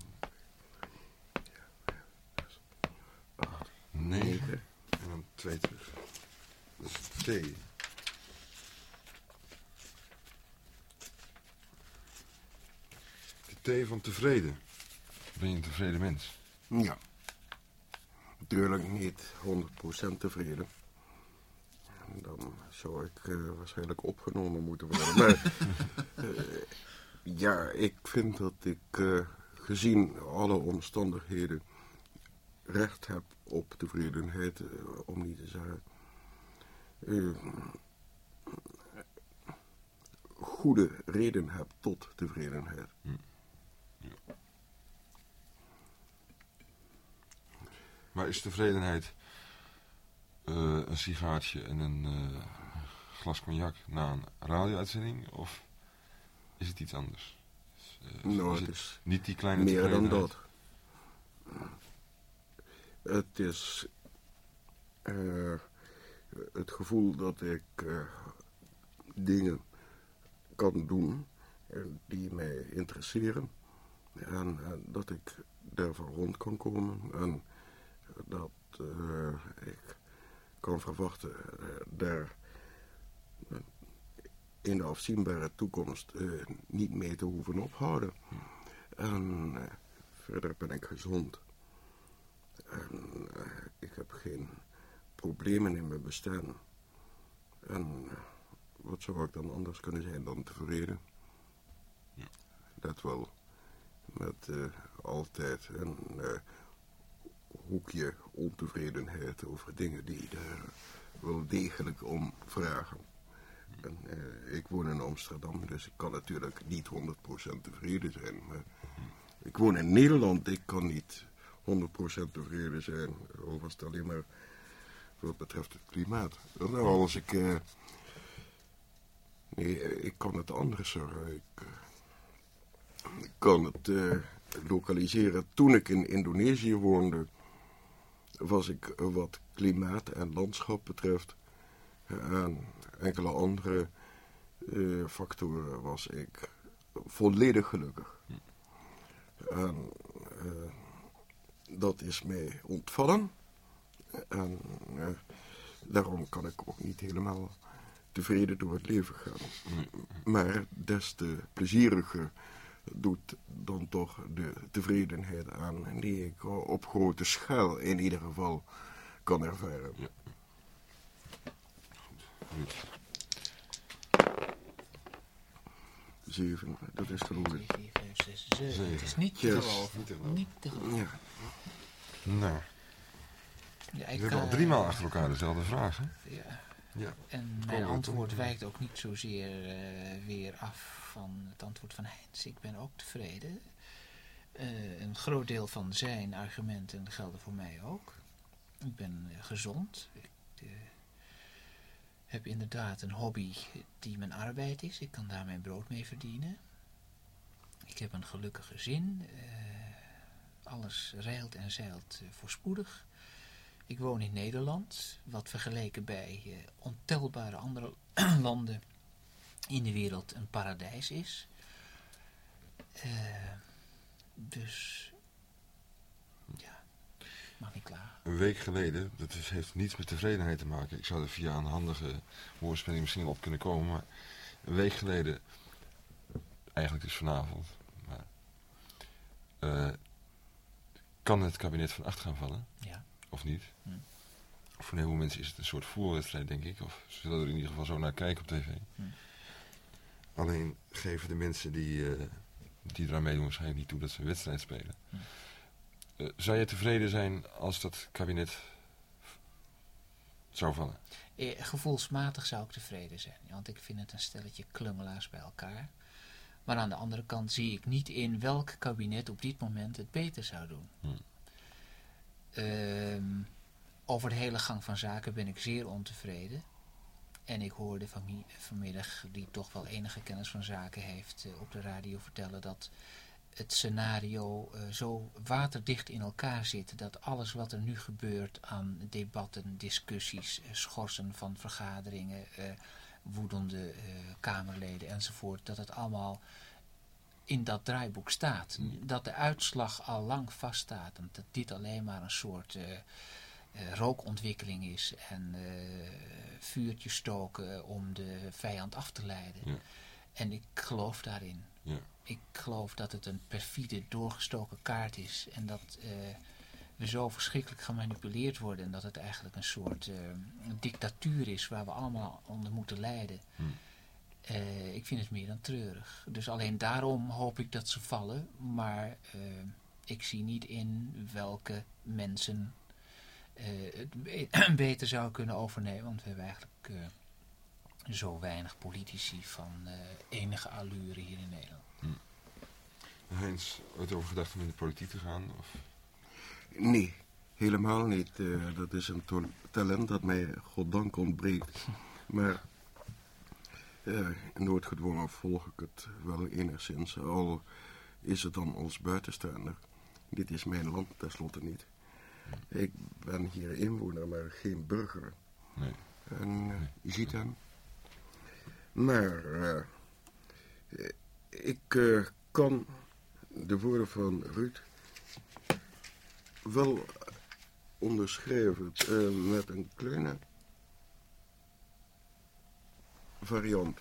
Acht. Negen. En dan twee terug. Dat is T. De T van tevreden. Ben je een tevreden mens? Ja. Natuurlijk niet honderd procent tevreden. Dan zou ik uh, waarschijnlijk opgenomen moeten worden. Maar uh, ja, ik vind dat ik uh, gezien alle omstandigheden recht heb op tevredenheid, uh, om niet te zeggen. Uh, goede reden heb tot tevredenheid. Hm. Ja. Maar is tevredenheid uh, een sigaartje en een uh, glas cognac na een radio-uitzending, of is het iets anders? Is, uh, nou, is het het is niet die kleine meer dan tevredenheid? dat. Het is uh, het gevoel dat ik uh, dingen kan doen uh, die mij interesseren. En uh, dat ik daarvan rond kan komen. En dat uh, ik kan verwachten uh, daar uh, in de afzienbare toekomst uh, niet mee te hoeven ophouden. En uh, verder ben ik gezond. En uh, ik heb geen problemen in mijn bestaan. En uh, wat zou ik dan anders kunnen zijn dan tevreden? Ja. Dat wel. Met uh, altijd een uh, hoekje ontevredenheid over dingen die daar wel degelijk om vragen. En, uh, ik woon in Amsterdam, dus ik kan natuurlijk niet honderd procent tevreden zijn. Maar ik woon in Nederland, ik kan niet honderd procent tevreden zijn. Al was het alleen maar wat betreft het klimaat. Nou, als ik... Uh, nee, ik kan het anders zeggen. Ik... Uh, Ik kan het uh, lokaliseren. Toen ik in Indonesië woonde, was ik uh, wat klimaat en landschap betreft en enkele andere uh, factoren was ik volledig gelukkig. En uh, dat is mij ontvallen. En uh, daarom kan ik ook niet helemaal tevreden door het leven gaan. Maar des te plezieriger doet dan toch de tevredenheid aan die ik op grote schaal in ieder geval kan ervaren. Ja. Goed. Zeven, dat is te horen. vier, vijf, zes, zeven. Het is niet te Yes. geloven. Niet te geloven. Niet te geloven. Ja, Nou, Ja, we ik, hebben al eh, drie maal achter elkaar dezelfde vraag, hè? Ja. Ja. En Komen mijn we antwoord toch? wijkt ook niet zozeer uh, weer af van het antwoord van Heinz. Ik ben ook tevreden. Uh, een groot deel van zijn argumenten gelden voor mij ook. Ik ben uh, gezond. Ik uh, heb inderdaad een hobby die mijn arbeid is. Ik kan daar mijn brood mee verdienen. Ik heb een gelukkig gezin. Uh, alles reilt en zeilt uh, voorspoedig. Ik woon in Nederland, wat vergeleken bij uh, ontelbare andere landen in de wereld een paradijs is. Uh, dus, ja, mag niet klagen. Een week geleden, dat is, heeft niets met tevredenheid te maken. Ik zou er via een handige woordspeling misschien op kunnen komen. Maar een week geleden, eigenlijk dus vanavond, maar, uh, kan het kabinet van acht gaan vallen? Ja. Of niet? Hm. Voor een heleboel mensen is het een soort voetbalwedstrijd, denk ik. Of ze zullen er in ieder geval zo naar kijken op tv. Hm. Alleen geven de mensen die, uh, die eraan meedoen waarschijnlijk niet toe dat ze een wedstrijd spelen. Hm. Uh, zou je tevreden zijn als dat kabinet zou vallen? Eh, gevoelsmatig zou ik tevreden zijn. Want ik vind het een stelletje klungelaars bij elkaar. Maar aan de andere kant zie ik niet in welk kabinet op dit moment het beter zou doen. Hm. Uh, over de hele gang van zaken ben ik zeer ontevreden. En ik hoorde van, vanmiddag, die toch wel enige kennis van zaken heeft, uh, op de radio vertellen dat het scenario uh, zo waterdicht in elkaar zit dat alles wat er nu gebeurt aan debatten, discussies, uh, schorsen van vergaderingen, uh, woedende uh, kamerleden enzovoort, dat het allemaal in dat draaiboek staat. Mm. Dat de uitslag al lang vaststaat en dat dit alleen maar een soort uh, uh, rookontwikkeling is en uh, vuurtjes stoken om de vijand af te leiden. Ja. En ik geloof daarin. Ja. Ik geloof dat het een perfide, doorgestoken kaart is en dat uh, we zo verschrikkelijk gemanipuleerd worden en dat het eigenlijk een soort uh, een dictatuur is waar we allemaal onder moeten lijden. Hm. Uh, ik vind het meer dan treurig. Dus alleen daarom hoop ik dat ze vallen, maar uh, ik zie niet in welke mensen uh, het be- beter zou kunnen overnemen, want we hebben eigenlijk uh, zo weinig politici van uh, enige allure hier in Nederland. Hm. Heinz, ooit over gedacht om in de politiek te gaan? Of? Nee, helemaal niet. Uh, dat is een to- talent dat mij goddank ontbreekt. Maar uh, noodgedwongen volg ik het wel enigszins. Al is het dan als buitenstaander. Dit is mijn land tenslotte niet. Ik ben hier inwoner, maar geen burger. Nee. En uh, je ziet hem. Maar uh, ik uh, kan de woorden van Ruud wel onderschrijven uh, met een kleine variant.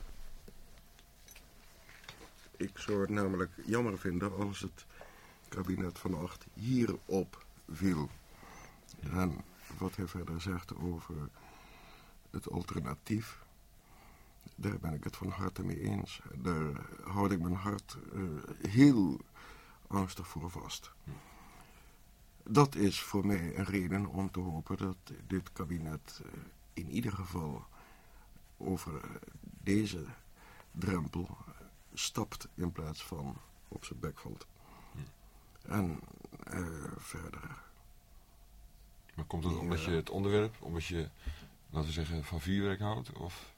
Ik zou het namelijk jammer vinden als het kabinet van acht hierop viel. En wat hij verder zegt over het alternatief, daar ben ik het van harte mee eens. Daar houd ik mijn hart uh, heel angstig voor vast. Dat is voor mij een reden om te hopen dat dit kabinet uh, in ieder geval over uh, deze drempel uh, stapt in plaats van op zijn bek valt. En uh, verder. Maar komt het omdat je het onderwerp, omdat je, laten we zeggen, van vuurwerk houdt? Of?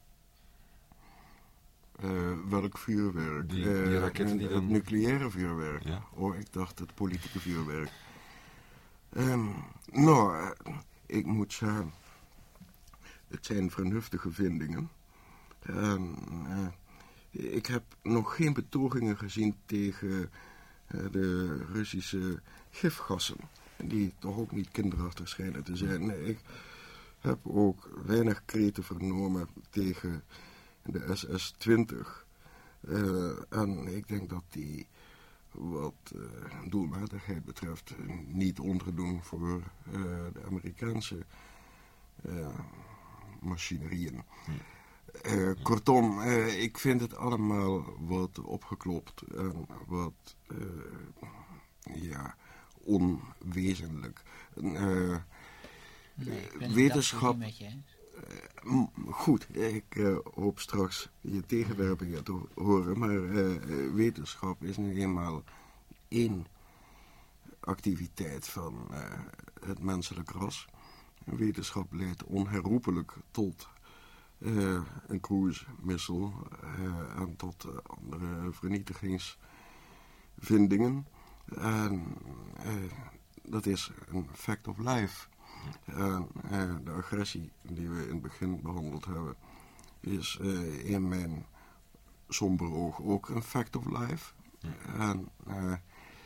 Uh, welk vuurwerk? Die, die uh, raketten die het dan... nucleaire vuurwerk. Ja. Oh, ik dacht het politieke vuurwerk. Um, nou, uh, ik moet zeggen, het zijn vernuftige vindingen. Um, uh, ik heb nog geen betogingen gezien tegen uh, de Russische gifgassen. Die toch ook niet kinderachtig schijnen te zijn. Nee, ik heb ook weinig kreten vernomen tegen de S S twintig. Uh, en ik denk dat die, wat uh, doelmatigheid betreft, uh, niet onderdoen voor uh, de Amerikaanse uh, machinerieën. Uh, kortom, uh, ik vind het allemaal wat opgeklopt en wat, uh, ja, onwezenlijk. Uh, Nee, ik ben wetenschap. het met je eens. Uh, goed, ik uh, hoop straks je tegenwerpingen te horen, maar uh, wetenschap is nu eenmaal één activiteit van uh, het menselijk ras. Wetenschap leidt onherroepelijk tot uh, een cruisemissel uh, en tot uh, andere vernietigingsvindingen. En uh, dat is een fact of life. En uh, de agressie die we in het begin behandeld hebben is uh, in mijn somber oog ook een fact of life. En uh,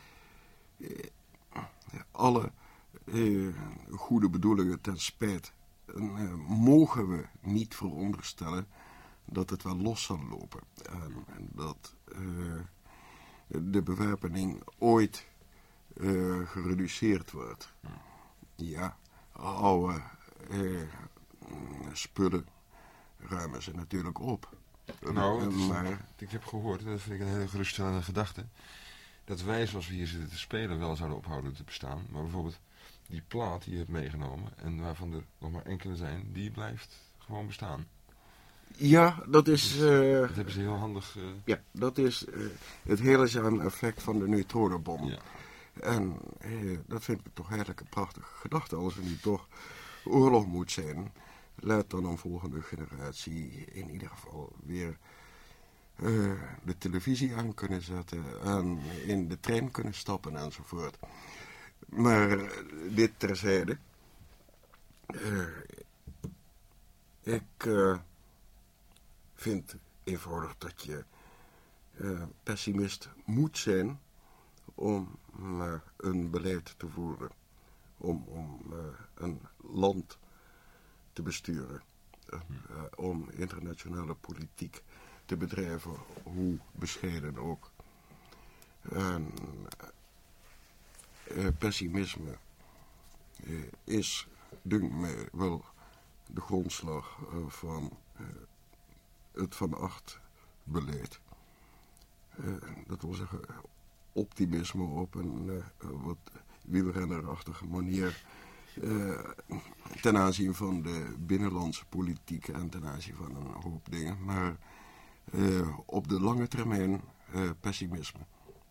alle uh, goede bedoelingen ten spijt uh, mogen we niet veronderstellen dat het wel los zal lopen. En, en dat uh, de bewapening ooit uh, gereduceerd wordt. Ja, oude uh, spullen ruimen ze natuurlijk op. Nou, het is, maar ik heb gehoord, en dat vind ik een hele geruststellende gedachte, dat wij zoals we hier zitten te spelen wel zouden ophouden te bestaan. Maar bijvoorbeeld die plaat die je hebt meegenomen en waarvan er nog maar enkele zijn, die blijft gewoon bestaan. Ja, dat is... Uh, dat hebben ze heel handig... Uh... Ja, dat is uh, het heilzame effect van de neutronenbom. Ja. En uh, dat vind ik toch eigenlijk een prachtige gedachte. Als er nu toch oorlog moet zijn, laat dan een volgende generatie in ieder geval weer uh, de televisie aan kunnen zetten en in de trein kunnen stappen enzovoort. Maar uh, dit terzijde. Uh, ik uh, vind eenvoudig dat je uh, pessimist moet zijn om uh, een beleid te voeren. Om, om uh, een land te besturen. Uh, uh, om internationale politiek te bedrijven, hoe bescheiden ook. En, uh, pessimisme uh, is, dunkt mij, wel de grondslag uh, van uh, het Van Acht beleid. Uh, dat wil zeggen, optimisme op een uh, wat wielrennerachtige manier Uh, ten aanzien van de binnenlandse politiek en ten aanzien van een hoop dingen. Maar uh, op de lange termijn uh, pessimisme.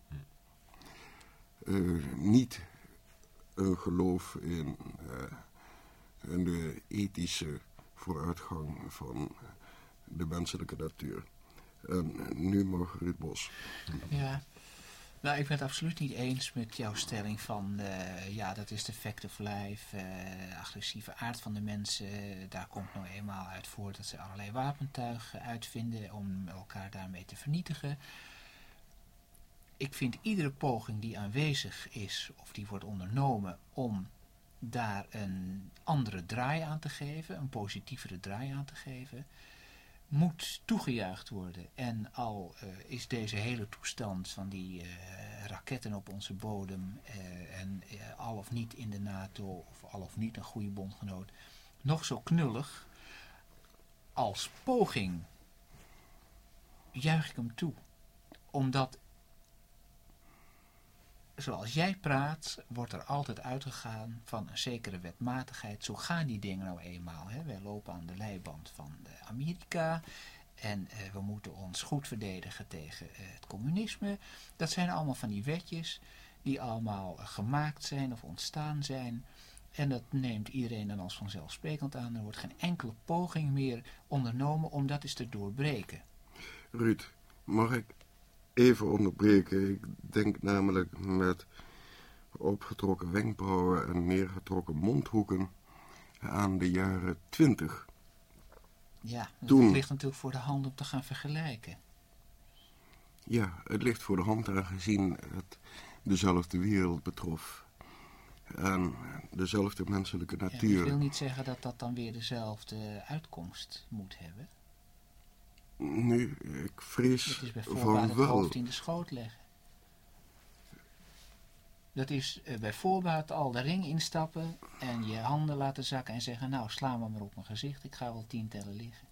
Uh, niet een geloof in, uh, in de ethische vooruitgang van de menselijke natuur. En nu Margriet Bos. Ja, nou, ik ben het absoluut niet eens met jouw stelling van, uh, ja, dat is de fact of life, uh, agressieve aard van de mensen. Daar komt nou eenmaal uit voort dat ze allerlei wapentuigen uitvinden om elkaar daarmee te vernietigen. Ik vind iedere poging die aanwezig is, of die wordt ondernomen om daar een andere draai aan te geven, een positievere draai aan te geven, moet toegejuicht worden. En al uh, is deze hele toestand van die uh, raketten op onze bodem uh, en uh, al of niet in de NATO of al of niet een goede bondgenoot nog zo knullig, als poging juich ik hem toe. Omdat, zoals jij praat, wordt er altijd uitgegaan van een zekere wetmatigheid. Zo gaan die dingen nou eenmaal. Hè. Wij lopen aan de leiband van de Amerika en uh, we moeten ons goed verdedigen tegen uh, het communisme. Dat zijn allemaal van die wetjes die allemaal uh, gemaakt zijn of ontstaan zijn. En dat neemt iedereen dan als vanzelfsprekend aan. Er wordt geen enkele poging meer ondernomen om dat eens te doorbreken. Ruud, mag ik even onderbreken? Ik denk namelijk met opgetrokken wenkbrauwen en neergetrokken mondhoeken aan de jaren twintig. Ja, dat Toen, ligt natuurlijk voor de hand om te gaan vergelijken. Ja, het ligt voor de hand aangezien het dezelfde wereld betrof. En dezelfde menselijke natuur. Ja, ik wil niet zeggen dat dat dan weer dezelfde uitkomst moet hebben. Nu, ik vrees Dat is bij van voorbaat het wel. hoofd in de schoot leggen. Dat is uh, bij voorbaat al de ring instappen en je handen laten zakken en zeggen, nou, sla me maar op mijn gezicht, ik ga wel tien tellen liggen.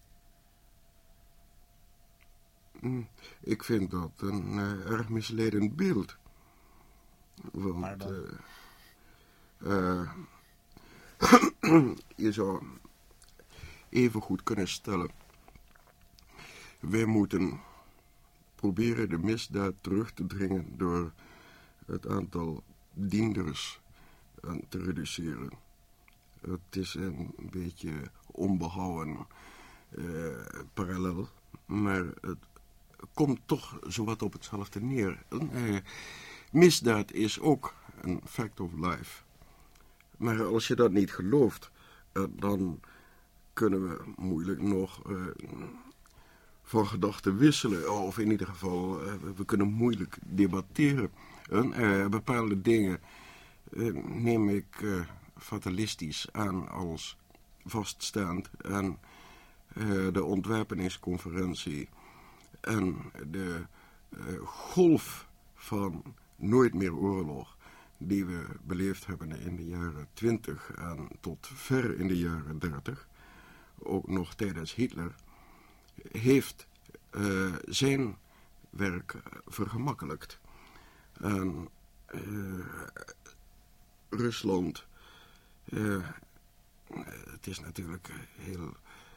Ik vind dat een uh, erg misleidend beeld. Want Maar dan? Uh, uh, je zou even goed kunnen stellen, wij moeten proberen de misdaad terug te dringen door het aantal dienders uh, te reduceren. Het is een beetje onbehouden uh, parallel, maar het komt toch zowat op hetzelfde neer. Uh, misdaad is ook een fact of life. Maar als je dat niet gelooft, uh, dan kunnen we moeilijk nog uh, van gedachten wisselen. Of in ieder geval, uh, we kunnen moeilijk debatteren. Uh, uh, bepaalde dingen uh, neem ik uh, fatalistisch aan als vaststaand. En uh, de ontwapeningsconferentie en de uh, golf van nooit meer oorlog die we beleefd hebben in de jaren twintig en tot ver in de jaren dertig, ook nog tijdens Hitler, heeft uh, zijn werk vergemakkelijkt. En uh, Rusland, uh, het is natuurlijk heel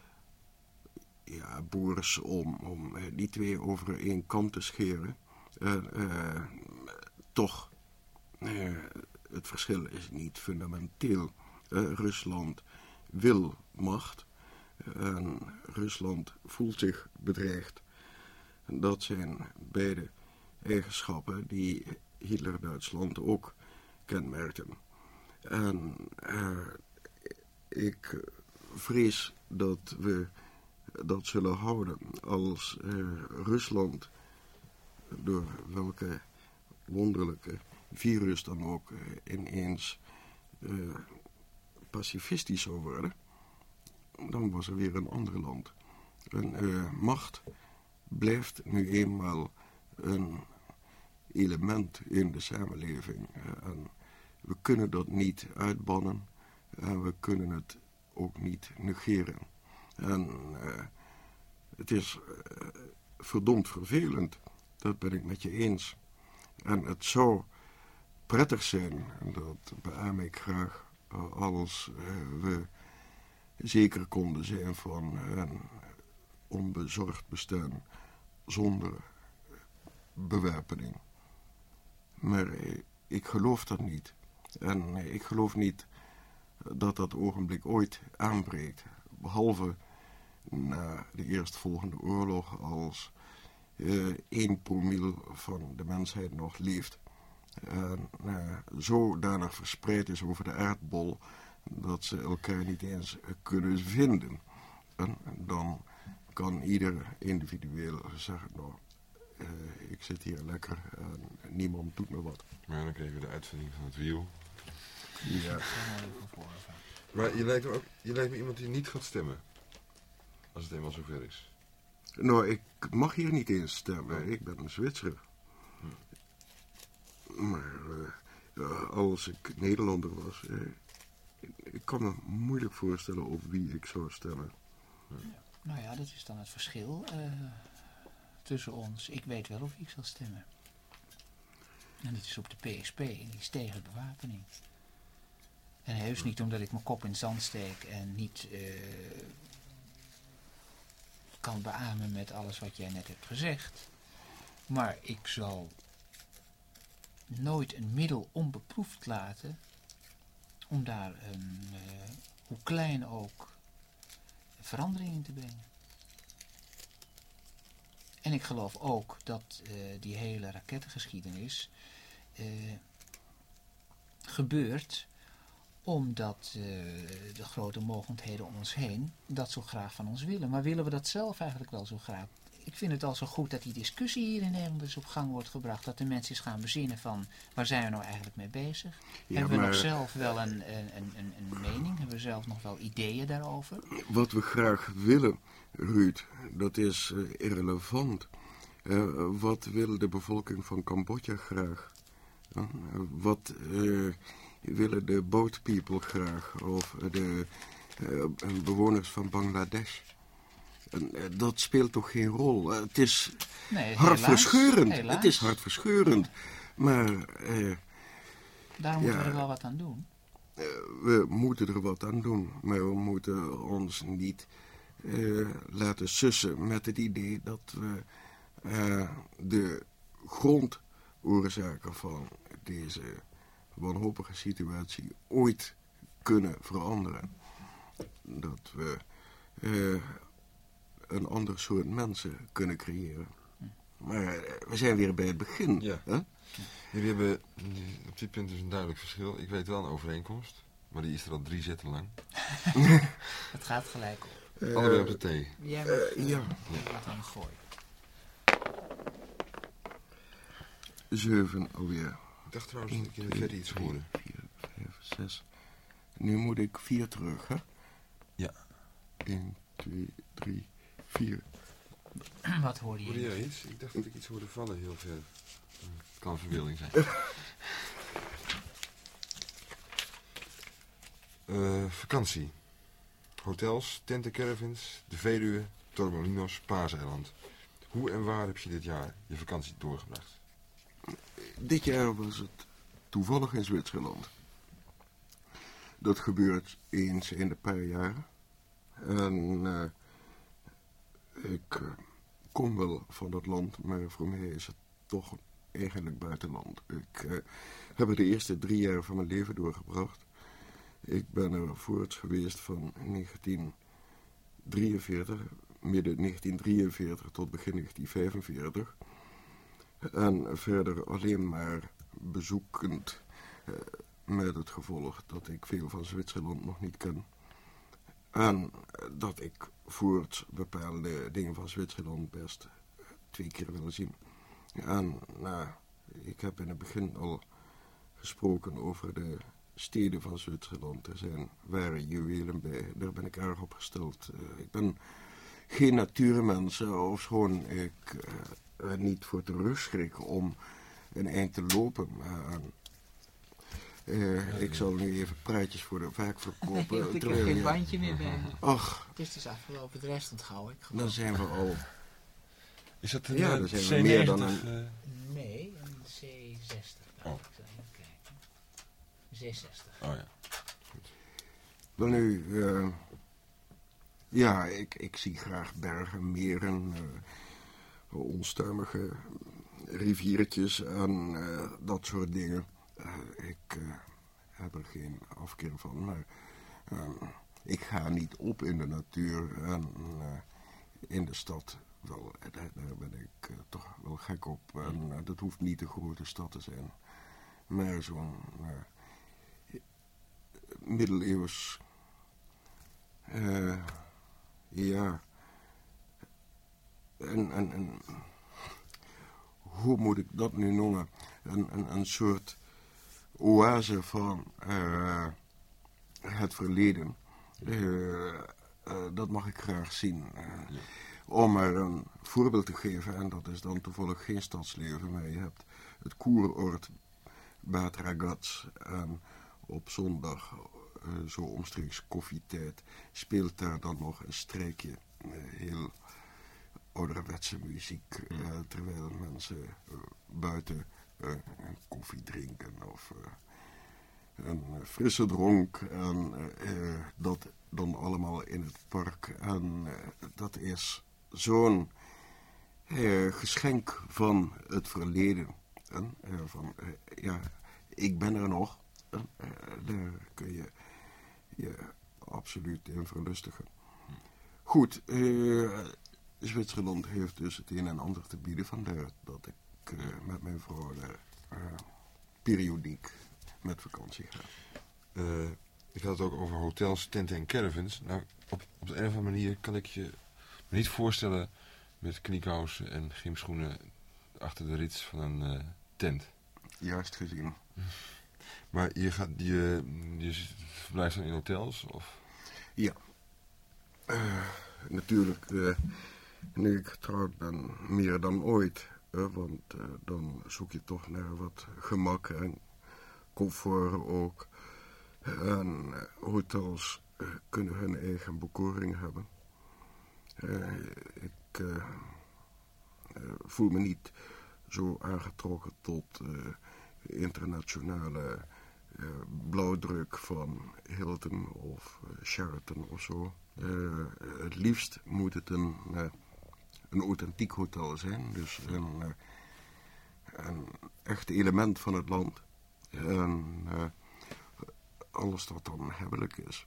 ja, boers om, om uh, die twee over één kam te scheren. Uh, uh, toch, uh, het verschil is niet fundamenteel. Uh, Rusland wil macht en Rusland voelt zich bedreigd. Dat zijn beide eigenschappen die Hitler-Duitsland ook kenmerkten. En uh, ik vrees dat we dat zullen houden als uh, Rusland, door welke wonderlijke virus dan ook, uh, ineens uh, pacifistisch zou worden, dan was er weer een ander land. Een uh, macht blijft nu eenmaal een element in de samenleving. Uh, en we kunnen dat niet uitbannen en we kunnen het ook niet negeren. En uh, het is uh, verdomd vervelend, dat ben ik met je eens. En het zou prettig zijn, en dat beaam ik graag uh, als uh, we zeker konden zijn van een onbezorgd bestaan zonder bewapening. Maar uh, ik geloof dat niet. En uh, ik geloof niet dat dat ogenblik ooit aanbreekt. Behalve na de eerstvolgende oorlog, als uh, één promiel van de mensheid nog leeft. En uh, zodanig verspreid is over de aardbol dat ze elkaar niet eens kunnen vinden. En dan kan ieder individueel zeggen, nou, uh, ik zit hier lekker en niemand doet me wat. Maar dan kregen we de uitvinding van het wiel. Ja. Maar je lijkt me ook, je lijkt me iemand die niet gaat stemmen. Als het eenmaal zover is. Nou, ik mag hier niet eens stemmen. Ik ben een Zwitser. Hm. Maar uh, als ik Nederlander was, uh, ik kan me moeilijk voorstellen op wie ik zou stemmen. Ja. Nou ja, dat is dan het verschil uh, tussen ons. Ik weet wel of ik zal stemmen. En dat is op de P S P, en die is tegen bewapening. En heus niet omdat ik mijn kop in het zand steek en niet uh, kan beamen met alles wat jij net hebt gezegd. Maar ik zal nooit een middel onbeproefd laten om daar een, uh, hoe klein ook, verandering in te brengen. En ik geloof ook dat uh, die hele rakettengeschiedenis uh, gebeurt omdat uh, de grote mogendheden om ons heen dat zo graag van ons willen. Maar willen we dat zelf eigenlijk wel zo graag? Ik vind het al zo goed dat die discussie hier in Nederland dus op gang wordt gebracht. Dat de mensen eens gaan bezinnen van, waar zijn we nou eigenlijk mee bezig? Ja, hebben we maar nog zelf wel een, een, een, een mening? Hebben we zelf nog wel ideeën daarover? Wat we graag willen, Ruud, dat is uh, irrelevant. Uh, wat wil de bevolking van Cambodja graag? Uh, wat uh, willen de boat people graag? Of de uh, bewoners van Bangladesh? En, uh, dat speelt toch geen rol? Uh, het is Nee, hartverscheurend. helaas, helaas. Het is hartverscheurend. Maar uh, Daar moeten ja, we er wel wat aan doen. Uh, we moeten er wat aan doen. Maar we moeten ons niet uh, laten sussen met het idee dat we uh, de grondoorzaken van deze wanhopige situatie ooit kunnen veranderen. Dat we uh, een ander soort mensen kunnen creëren. Maar uh, we zijn weer bij het begin. Ja. Hè? Jullie hebben op dit punt dus een duidelijk verschil. Ik weet wel een overeenkomst, maar die is er al drie zetten lang. Het gaat gelijk op. Uh, Allebei op de thee. Jij uh, mag uh, ja. wat aan gooien. Zeven alweer. Ik dacht trouwens dat ik in de verte iets hoorde. vier, vijf, zes. Nu moet ik vier terug, hè? Ja. één, twee, drie, vier. Wat hoorde je? Hoorde jij iets? Ik dacht dat ik iets hoorde vallen heel ver. Het kan verbeelding zijn. uh, vakantie. Hotels, tentencaravans, de Veluwe, Torremolinos, Paaseiland. Hoe en waar heb je dit jaar je vakantie doorgebracht? Dit jaar was het toevallig in Zwitserland. Dat gebeurt eens in de paar jaren. En uh, ik uh, kom wel van dat land, maar voor mij is het toch eigenlijk buitenland. Ik uh, heb er de eerste drie jaar van mijn leven doorgebracht. Ik ben er voorts geweest van negentien drieënveertig, midden negentien drieënveertig tot begin negentien vijfenveertig. En verder alleen maar bezoekend, uh, met het gevolg dat ik veel van Zwitserland nog niet ken. En dat ik voorts bepaalde dingen van Zwitserland best twee keer wil zien. En nou, ik heb in het begin al gesproken over de steden van Zwitserland. Er zijn ware juwelen bij, daar ben ik erg op gesteld. Uh, ik ben geen natuurmens, uh, ofschoon ik uh, er niet voor terugschrik om een eind te lopen. Uh, uh, ik zal nu even praatjes voor de vaak verkopen. Ik heb geen bandje meer bij me. Ach. Het is dus afgelopen, de rest onthoud ik gewoon. Dan zijn we al. Is dat een Ja, uh, dan zijn we C negentig? meer dan een- uh, Nee, een C zestig. Oh. Ik zal even kijken. C zestig. Oh ja. Goed. Wel nu, uh, ja, ik, ik zie graag bergen, meren, uh, onstuimige riviertjes en uh, dat soort dingen. Uh, ik uh, heb er geen afkeer van, maar uh, ik ga niet op in de natuur en uh, in de stad. Wel, daar, daar ben ik uh, toch wel gek op. En uh, dat hoeft niet de grote stad te zijn. Maar zo'n uh, middeleeuws... Uh, ja... En, en, en... Hoe moet ik dat nu noemen? Een, een, een soort oase van uh, het verleden. Uh, uh, dat mag ik graag zien. Uh, ja. Om er een voorbeeld te geven, en dat is dan toevallig geen stadsleven, maar je hebt het koeroord Bad Ragaz. En op zondag, uh, zo omstreeks koffietijd, speelt daar dan nog een streekje uh, heel ouderwetse muziek, uh, terwijl mensen uh, buiten uh, een koffie drinken of uh, een frisse dronk. En uh, dat dan allemaal in het park. En uh, dat is zo'n uh, geschenk van het verleden. En, uh, van, uh, ja, ik ben er nog. En, uh, daar kun je je absoluut in verlustigen. Goed, uh, Zwitserland heeft dus het een en ander te bieden. Vandaar dat ik uh, met mijn vrouw daar uh, periodiek met vakantie ga. Uh, ik had het ook over hotels, tenten en caravans. Nou, op, op de een of andere manier kan ik je me niet voorstellen met kniekousen en gymschoenen achter de rits van een uh, tent. Juist gezien. Maar je, gaat, je, je verblijft dan in hotels? Of? Ja. Uh, natuurlijk, uh, nu ik getrouwd ben, meer dan ooit. Uh, want uh, dan zoek je toch naar wat gemak en comfort ook. En uh, hotels uh, kunnen hun eigen bekoring hebben. Uh, ik uh, uh, voel me niet zo aangetrokken tot uh, internationale uh, blauwdruk van Hilton of uh, Sheraton of zo. Uh, het liefst moet het een, uh, een authentiek hotel zijn. Dus een, uh, een echt element van het land. En uh, alles wat dan hebbelijk is.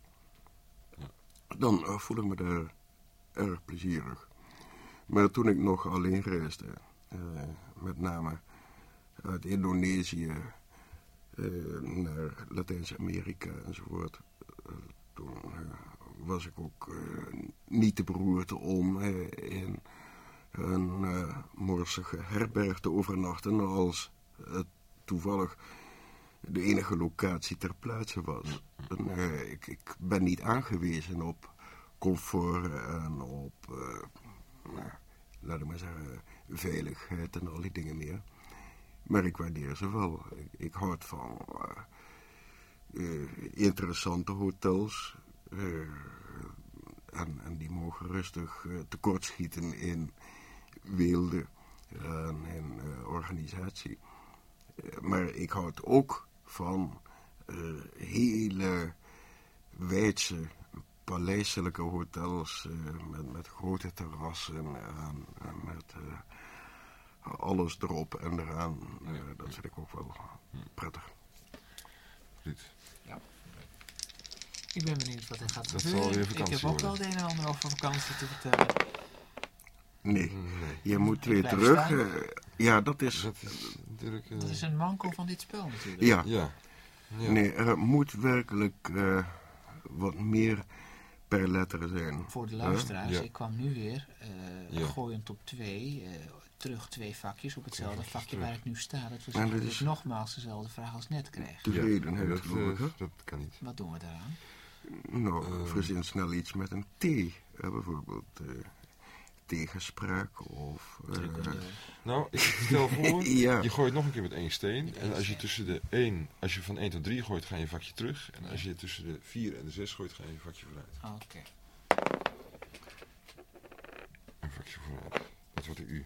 Dan uh, voel ik me daar erg plezierig. Maar toen ik nog alleen reisde, uh, met name uit Indonesië uh, naar Latijns-Amerika enzovoort, uh, toen uh, was ik ook uh, niet te beroerd om uh, in een uh, morsige herberg te overnachten als het toevallig de enige locatie ter plaatse was. En, uh, ik, ik ben niet aangewezen op comfort en op, uh, nou, laten we maar zeggen, veiligheid en al die dingen meer. Maar ik waardeer ze wel. Ik, ik houd van uh, uh, interessante hotels. Uh, en, en die mogen rustig uh, tekortschieten in weelde en in uh, organisatie. Uh, maar ik houd ook van uh, hele wijdse, paleiselijke hotels uh, met, met grote terrassen en, en met uh, alles erop en eraan. Uh, dat vind ik ook wel prettig. Goed. Ja. Ik ben benieuwd wat er gaat dat gebeuren. Zal weer vakantie ik heb ook worden. wel het een en ander over vakantie te vertellen. Nee, nee. je moet Ik weer blijf terug. staan. Uh, ja, dat is... Dat is natuurlijk... Uh, Dat is een manko van dit spel natuurlijk. Ja. ja. ja. Nee, er moet werkelijk uh, wat meer per letter zijn. Voor de luisteraars, Ja. ik kwam nu weer uh, Ja. gooiend op twee, uh, terug twee vakjes op hetzelfde vakjes vakje terug. waar ik nu sta. Dat was En dat dus is- nogmaals dezelfde vraag als net kreeg. Tevredenheid, ja, dat, geloof ik, uh, hè? dat kan niet. Wat doen we daaraan? Nou, Uh, verzin snel iets met een T. Uh, bijvoorbeeld uh, tegenspraak of... Uh, Drukkende- Nou, ik stel voor, Ja. je gooit nog een keer met één steen. En als je tussen de één, als je van één tot drie gooit, ga je een vakje terug. En als je tussen de vier en de zes gooit, ga je een vakje vooruit. Oké. Een vakje vooruit. Dat wordt de U.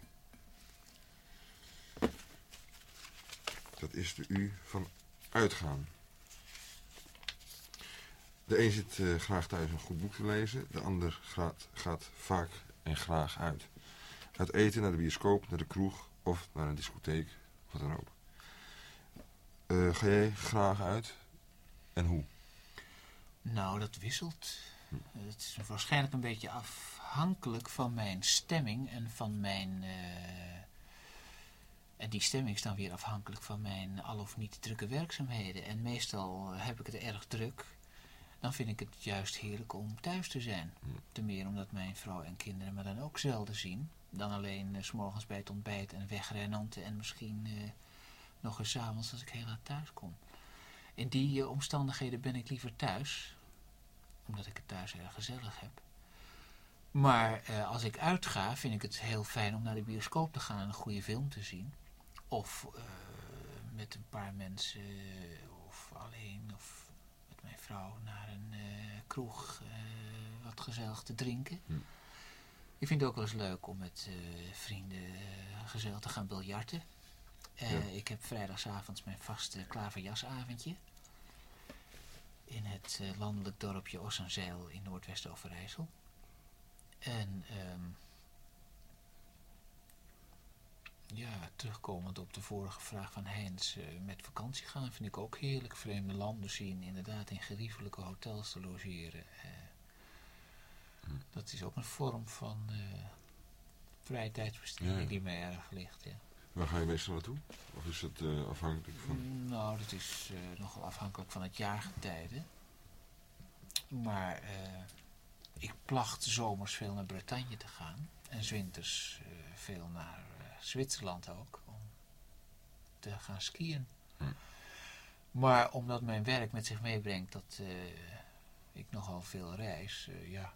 Dat is de U van uitgaan. De een zit uh, graag thuis een goed boek te lezen. De ander gaat, gaat vaak en graag uit. Uit eten, naar de bioscoop, naar de kroeg of naar een discotheek. Wat dan ook. Uh, ga jij graag uit? En hoe? Nou, dat wisselt. Hm. Het is waarschijnlijk een beetje afhankelijk van mijn stemming en van mijn... Uh, en die stemming is dan weer afhankelijk van mijn al of niet drukke werkzaamheden. En meestal heb ik het erg druk. Dan vind ik het juist heerlijk om thuis te zijn. Hm. Ten meer omdat mijn vrouw en kinderen me dan ook zelden zien. Dan alleen uh, 's morgens bij het ontbijt en wegrennend en misschien uh, nog eens 's avonds als ik heel laat thuis kom. In die uh, omstandigheden ben ik liever thuis. Omdat ik het thuis erg gezellig heb. Maar uh, als ik uitga vind ik het heel fijn om naar de bioscoop te gaan en een goede film te zien. Of uh, met een paar mensen uh, of alleen of met mijn vrouw naar een uh, kroeg uh, wat gezellig te drinken. Hm. Ik vind het ook wel eens leuk om met uh, vrienden uh, gezellig te gaan biljarten. Uh, ja. Ik heb vrijdagavond mijn vaste klaverjasavondje. In het uh, landelijk dorpje Ossenzeil in Noordwest-Overijssel. En um, ja, terugkomend op de vorige vraag van Heinz, uh, met vakantie gaan vind ik ook heerlijk. Vreemde landen zien, inderdaad in geriefelijke hotels te logeren. Uh, hm. Dat is ook een vorm van uh, vrije tijdsbesteding ja, ja. die mij erg ligt, ja. Waar ga je meestal naartoe? Of is het uh, afhankelijk van? Nou, dat is uh, nogal afhankelijk van het jaargetijde. Maar uh, ik placht zomers veel naar Bretagne te gaan. En 's winters uh, veel naar uh, Zwitserland ook. Om te gaan skiën. Hm. Maar omdat mijn werk met zich meebrengt dat uh, ik nogal veel reis, uh, ja...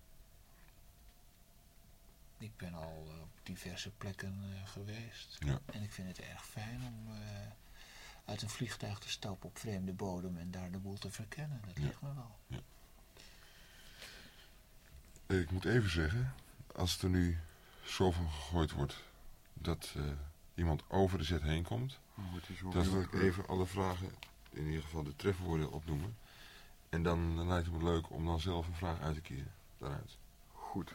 Ik ben al uh, op diverse plekken uh, geweest. Ja. En ik vind het erg fijn om uh, uit een vliegtuig te stappen op vreemde bodem en daar de boel te verkennen. Dat ja. ligt me wel. Ja. Ik moet even zeggen, als er nu zoveel gegooid wordt dat uh, iemand over de zet heen komt, dan zal ik even alle vragen, in ieder geval de trefwoorden opnoemen. En dan, dan lijkt het me leuk om dan zelf een vraag uit te kiezen daaruit. Goed.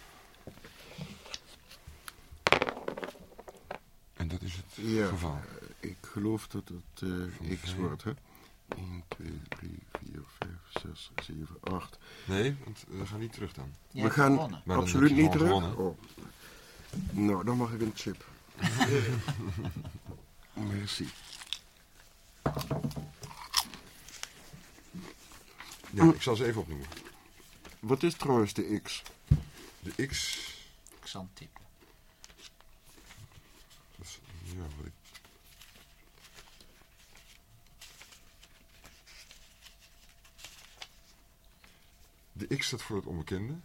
En dat is het ja, geval. Uh, ik geloof dat het uh, X wordt, hè? één, twee, drie, vier, vijf, zes, zeven, acht. Nee, want we gaan niet terug dan. Ja, we gaan gewonnen. Absoluut niet terug. Oh. Nou, dan mag ik een chip. Merci. Ja, ik zal ze even opnoemen. Wat is trouwens de X? De X... Ik zal hem tippen. Dat is, ja, wat ik... De X staat voor het onbekende.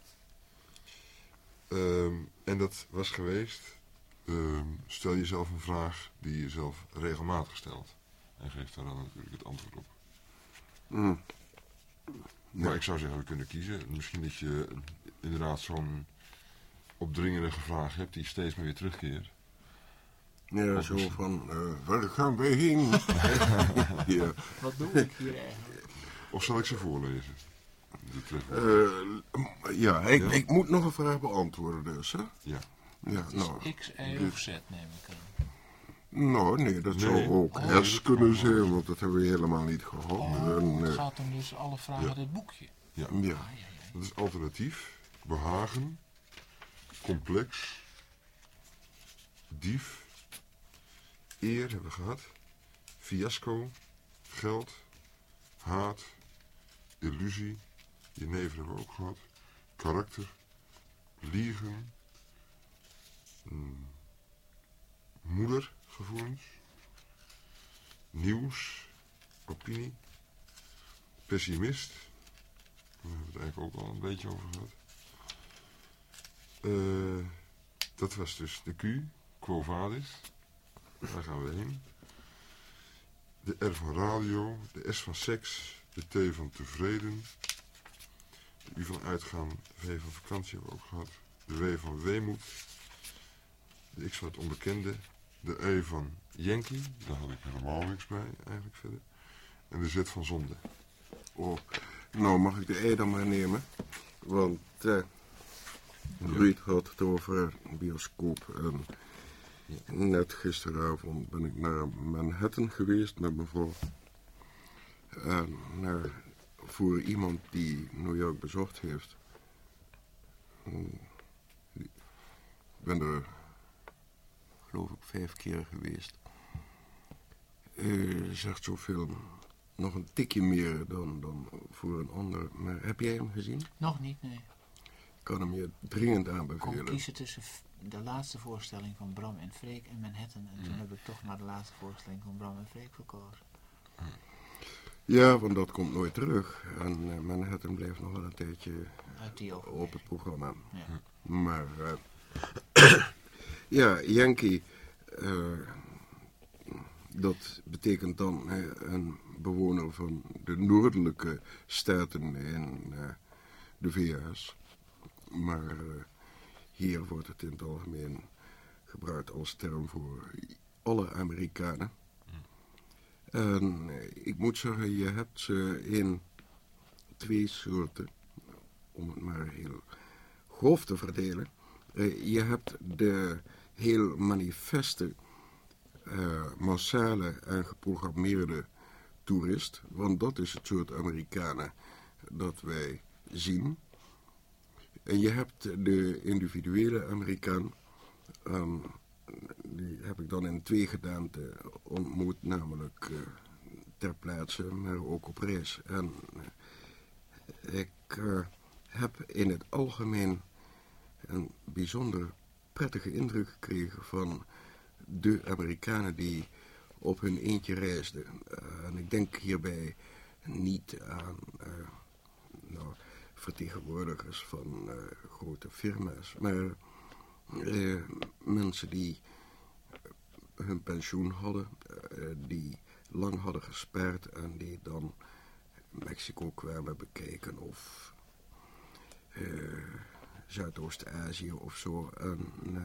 Um, en dat was geweest... Um, stel jezelf een vraag die je zelf regelmatig stelt. En geef daar dan natuurlijk het antwoord op. Mm. Maar ja. Ik zou zeggen, we kunnen kiezen. Misschien dat je inderdaad zo'n opdringerige vraag hebt die steeds maar weer terugkeert. Ja, of zo misschien... van, uh, waar gaan wij heen? Ja. Wat doe ik hier eigenlijk? Of zal ik ze voorlezen? Uh, ja, ik, ja, ik moet nog een vraag beantwoorden dus, hè? Ja. Ja, nou, X, Y of Z neem ik aan. Nou, nee, dat nee. zou ook oh, S kunnen zijn, want dat hebben we helemaal niet gehad. Oh, en, het uh, gaat om dus alle vragen ja. uit het boekje. Ja. Ja. Ja. Ah, ja, ja. Dat is alternatief, behagen, complex, dief, eer hebben we gehad, fiasco, geld, haat, illusie, jenever hebben we ook gehad, karakter, liegen, mm, moedergevoelens, nieuws, opinie, pessimist, daar hebben we het eigenlijk ook al een beetje over gehad. Uh, dat was dus de Q, quo vadis, daar gaan we heen. De R van radio, de S van seks, de T van tevreden, de U van uitgaan, de V van vakantie hebben we ook gehad, de W van weemoed, de X van het onbekende, de E van Yankee, daar had ik helemaal niks bij eigenlijk verder, en de Z van zonde. Oh, Nou, mag ik de ei dan maar nemen? Want uh, Ruud had het over een bioscoop. En Ja. net gisteravond ben ik naar Manhattan geweest met mevrouw. En naar, voor iemand die New York bezocht heeft. Ik ben er, geloof ik, vijf keer geweest. Uh, zegt zoveel, nog een tikje meer dan, dan voor een ander. Maar heb jij hem gezien? Nog niet, nee. Ik kan hem je dringend Ik kon aanbevelen. kiezen tussen f- de laatste voorstelling van Bram en Freek en Manhattan. En toen heb ik toch maar de laatste voorstelling van Bram en Freek verkozen. Ja, want dat komt nooit terug. En uh, Manhattan blijft nog wel een tijdje Uit die ogen. op het programma. Ja. Maar, uh, ja, Yankee, uh, dat betekent dan uh, een bewoner van de noordelijke staten in uh, de V S. Maar uh, hier wordt het in het algemeen gebruikt als term voor alle Amerikanen. En uh, ik moet zeggen, je hebt ze in twee soorten, om het maar heel grof te verdelen. Uh, je hebt de heel manifeste, uh, massale en geprogrammeerde toerist. Want dat is het soort Amerikanen dat wij zien. En je hebt de individuele Amerikaan. Um, die heb ik dan in twee gedaanten ontmoet. Namelijk uh, ter plaatse, maar ook op reis. En uh, ik uh, heb in het algemeen een bijzonder prettige indruk gekregen van de Amerikanen die op hun eentje reisden. Uh, en ik denk hierbij niet aan uh, nou, vertegenwoordigers van uh, grote firma's, maar uh, mensen die hun pensioen hadden, uh, die lang hadden gespaard en die dan Mexico kwamen bekijken of uh, Zuidoost-Azië of zo. En uh,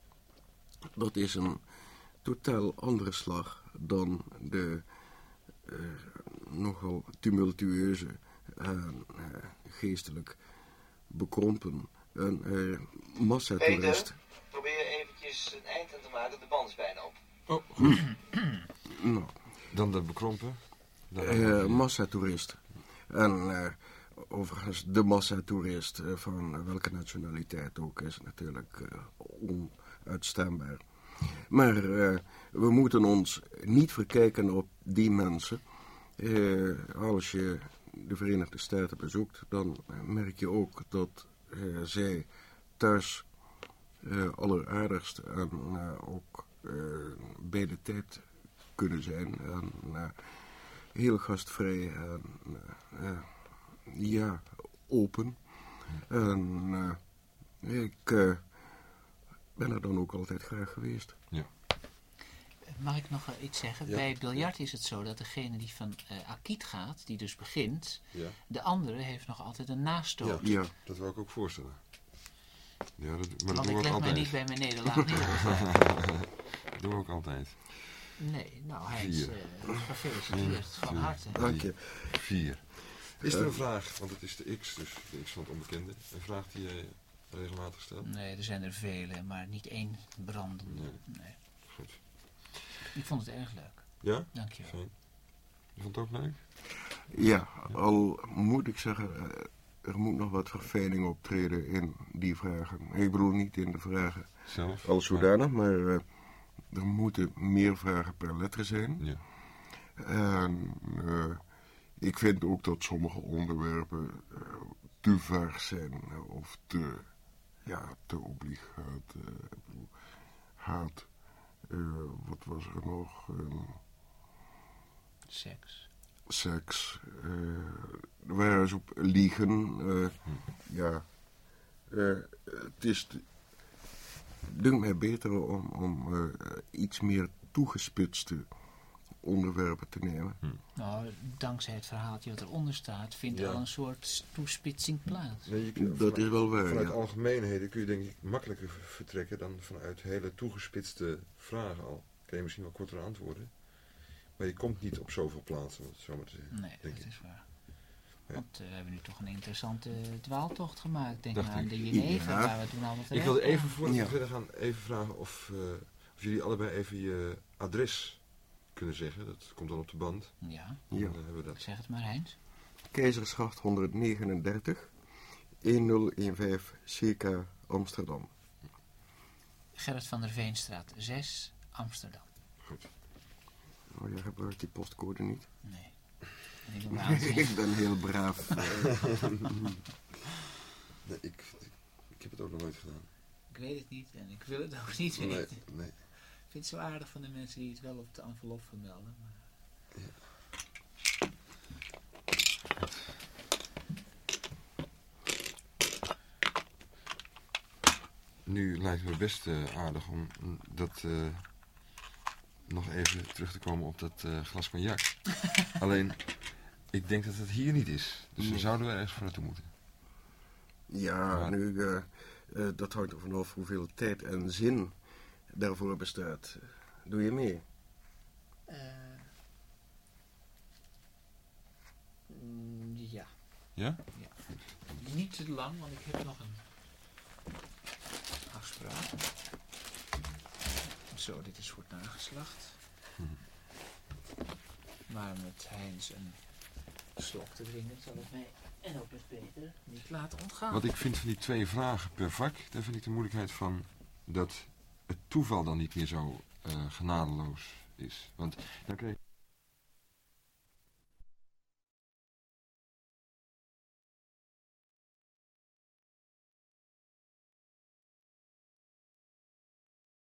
dat is een totaal andere slag dan de uh, nogal tumultueuze en uh, geestelijk bekrompen en uh, massatoerist. Peter, probeer eventjes een eind aan te maken, de band is bijna op. Oh, goed. Nou, Dan de bekrompen. Dan uh, massatoerist. En uh, overigens, de massatoerist uh, van welke nationaliteit ook is natuurlijk uh, onuitstaanbaar. Maar uh, we moeten ons niet verkijken op die mensen. Uh, als je de Verenigde Staten bezoekt, dan merk je ook dat uh, zij thuis uh, alleraardigst en uh, ook uh, bij de tijd kunnen zijn. En uh, heel gastvrij en uh, uh, ja, open. En uh, ik uh, ben er dan ook altijd graag geweest. Ja. Mag ik nog uh, iets zeggen? Ja. Bij biljart is het zo dat degene die van uh, Akiet gaat, die dus begint, Ja. de andere heeft nog altijd een nastoot. Ja. Ja. Dat wil ik ook voorstellen. Ja, dat, maar dat Want doen ik we ook leg mij altijd. niet bij mijn nederlaag neer. Dat doen we ook altijd. Nee, nou Heinz, Vier. uh, gefeliciteerd van Vier. harte. Dank je. Vier. Is er Uh, een vraag, want het is de X, dus de X van het onbekende. Een vraag die je regelmatig stelt? Nee, er zijn er vele, maar niet één brandende. Nee. Nee. Goed. Ik vond het erg leuk. Ja? Dankjewel. Fijn. Je vond het ook leuk? Ja, al moet ik zeggen, uh, er moet nog wat verfijning optreden in die vragen. Ik bedoel niet in de vragen Zelf? als zodanig, maar uh, er moeten meer vragen per letter zijn. Ja. En uh, ik vind ook dat sommige onderwerpen uh, te vaag zijn uh, of te, ja, te obligaat. Uh, ik bedoel, haat. Uh, wat was er nog? Uh, Seks. seks. Uh, er waren eens op liegen. Uh, ja. Uh, het is, dunkt mij beter om, om uh, iets meer toegespitste onderwerpen te nemen. Nou, dankzij het verhaaltje wat eronder staat, vindt Ja. al een soort toespitsing plaats. Nee, je kunt- Dat is wel waar, Vanuit ja. algemeenheden kun je denk ik makkelijker v- vertrekken dan vanuit hele toegespitste vragen al. Kan je misschien wel kortere antwoorden. Maar je komt niet op zoveel plaatsen, om het zo maar te zeggen. Nee, denk dat ik. is waar. Want eh, we hebben nu toch een interessante dwaaltocht gemaakt. Denk Dacht maar aan ik. de Jenever, Ja. waar we toen allemaal Ik terecht wilde even, kwamen. voordat we Ja. verder gaan, even vragen of, eh, of jullie allebei even je adres kunnen zeggen. Dat komt dan op de band. Ja, Dan Ja. eh, hebben we dat. zeg het maar, Heinz. Keizersgracht honderdnegenendertig, honderd vijftien C K Amsterdam. Gerrit van der Veenstraat zes, Amsterdam. Goed. Oh, jij gebruikt die postcode niet? Nee. En ik wil me aanzien. Ik ben heel braaf. Nee, ik, ik heb het ook nog nooit gedaan. Ik weet het niet en ik wil het ook niet Nee, weten. nee. Ik vind het zo aardig van de mensen die het wel op de envelop vermelden. Maar... Nu lijkt het me best eh, aardig om mm, dat eh, nog even terug te komen op dat eh, glas cognac. Alleen, ik denk dat het hier niet is. Dus dan Nee. zouden we ergens voor naartoe moeten. Ja, Maar- nu, eh, eh, dat hangt er vanaf hoeveel tijd en zin daarvoor bestaat. Doe je mee? eh, mm, ja. Ja? Niet te lang, want ik heb nog een afspraak. Zo, dit is goed nageslacht. Mhm. Maar met Heinz een slok te drinken zal het mij en ook het beter niet laten ontgaan. Wat ik vind van die twee vragen per vak, daar vind ik de moeilijkheid van dat het toeval dan niet meer zo eh, genadeloos is. Want dan krijg je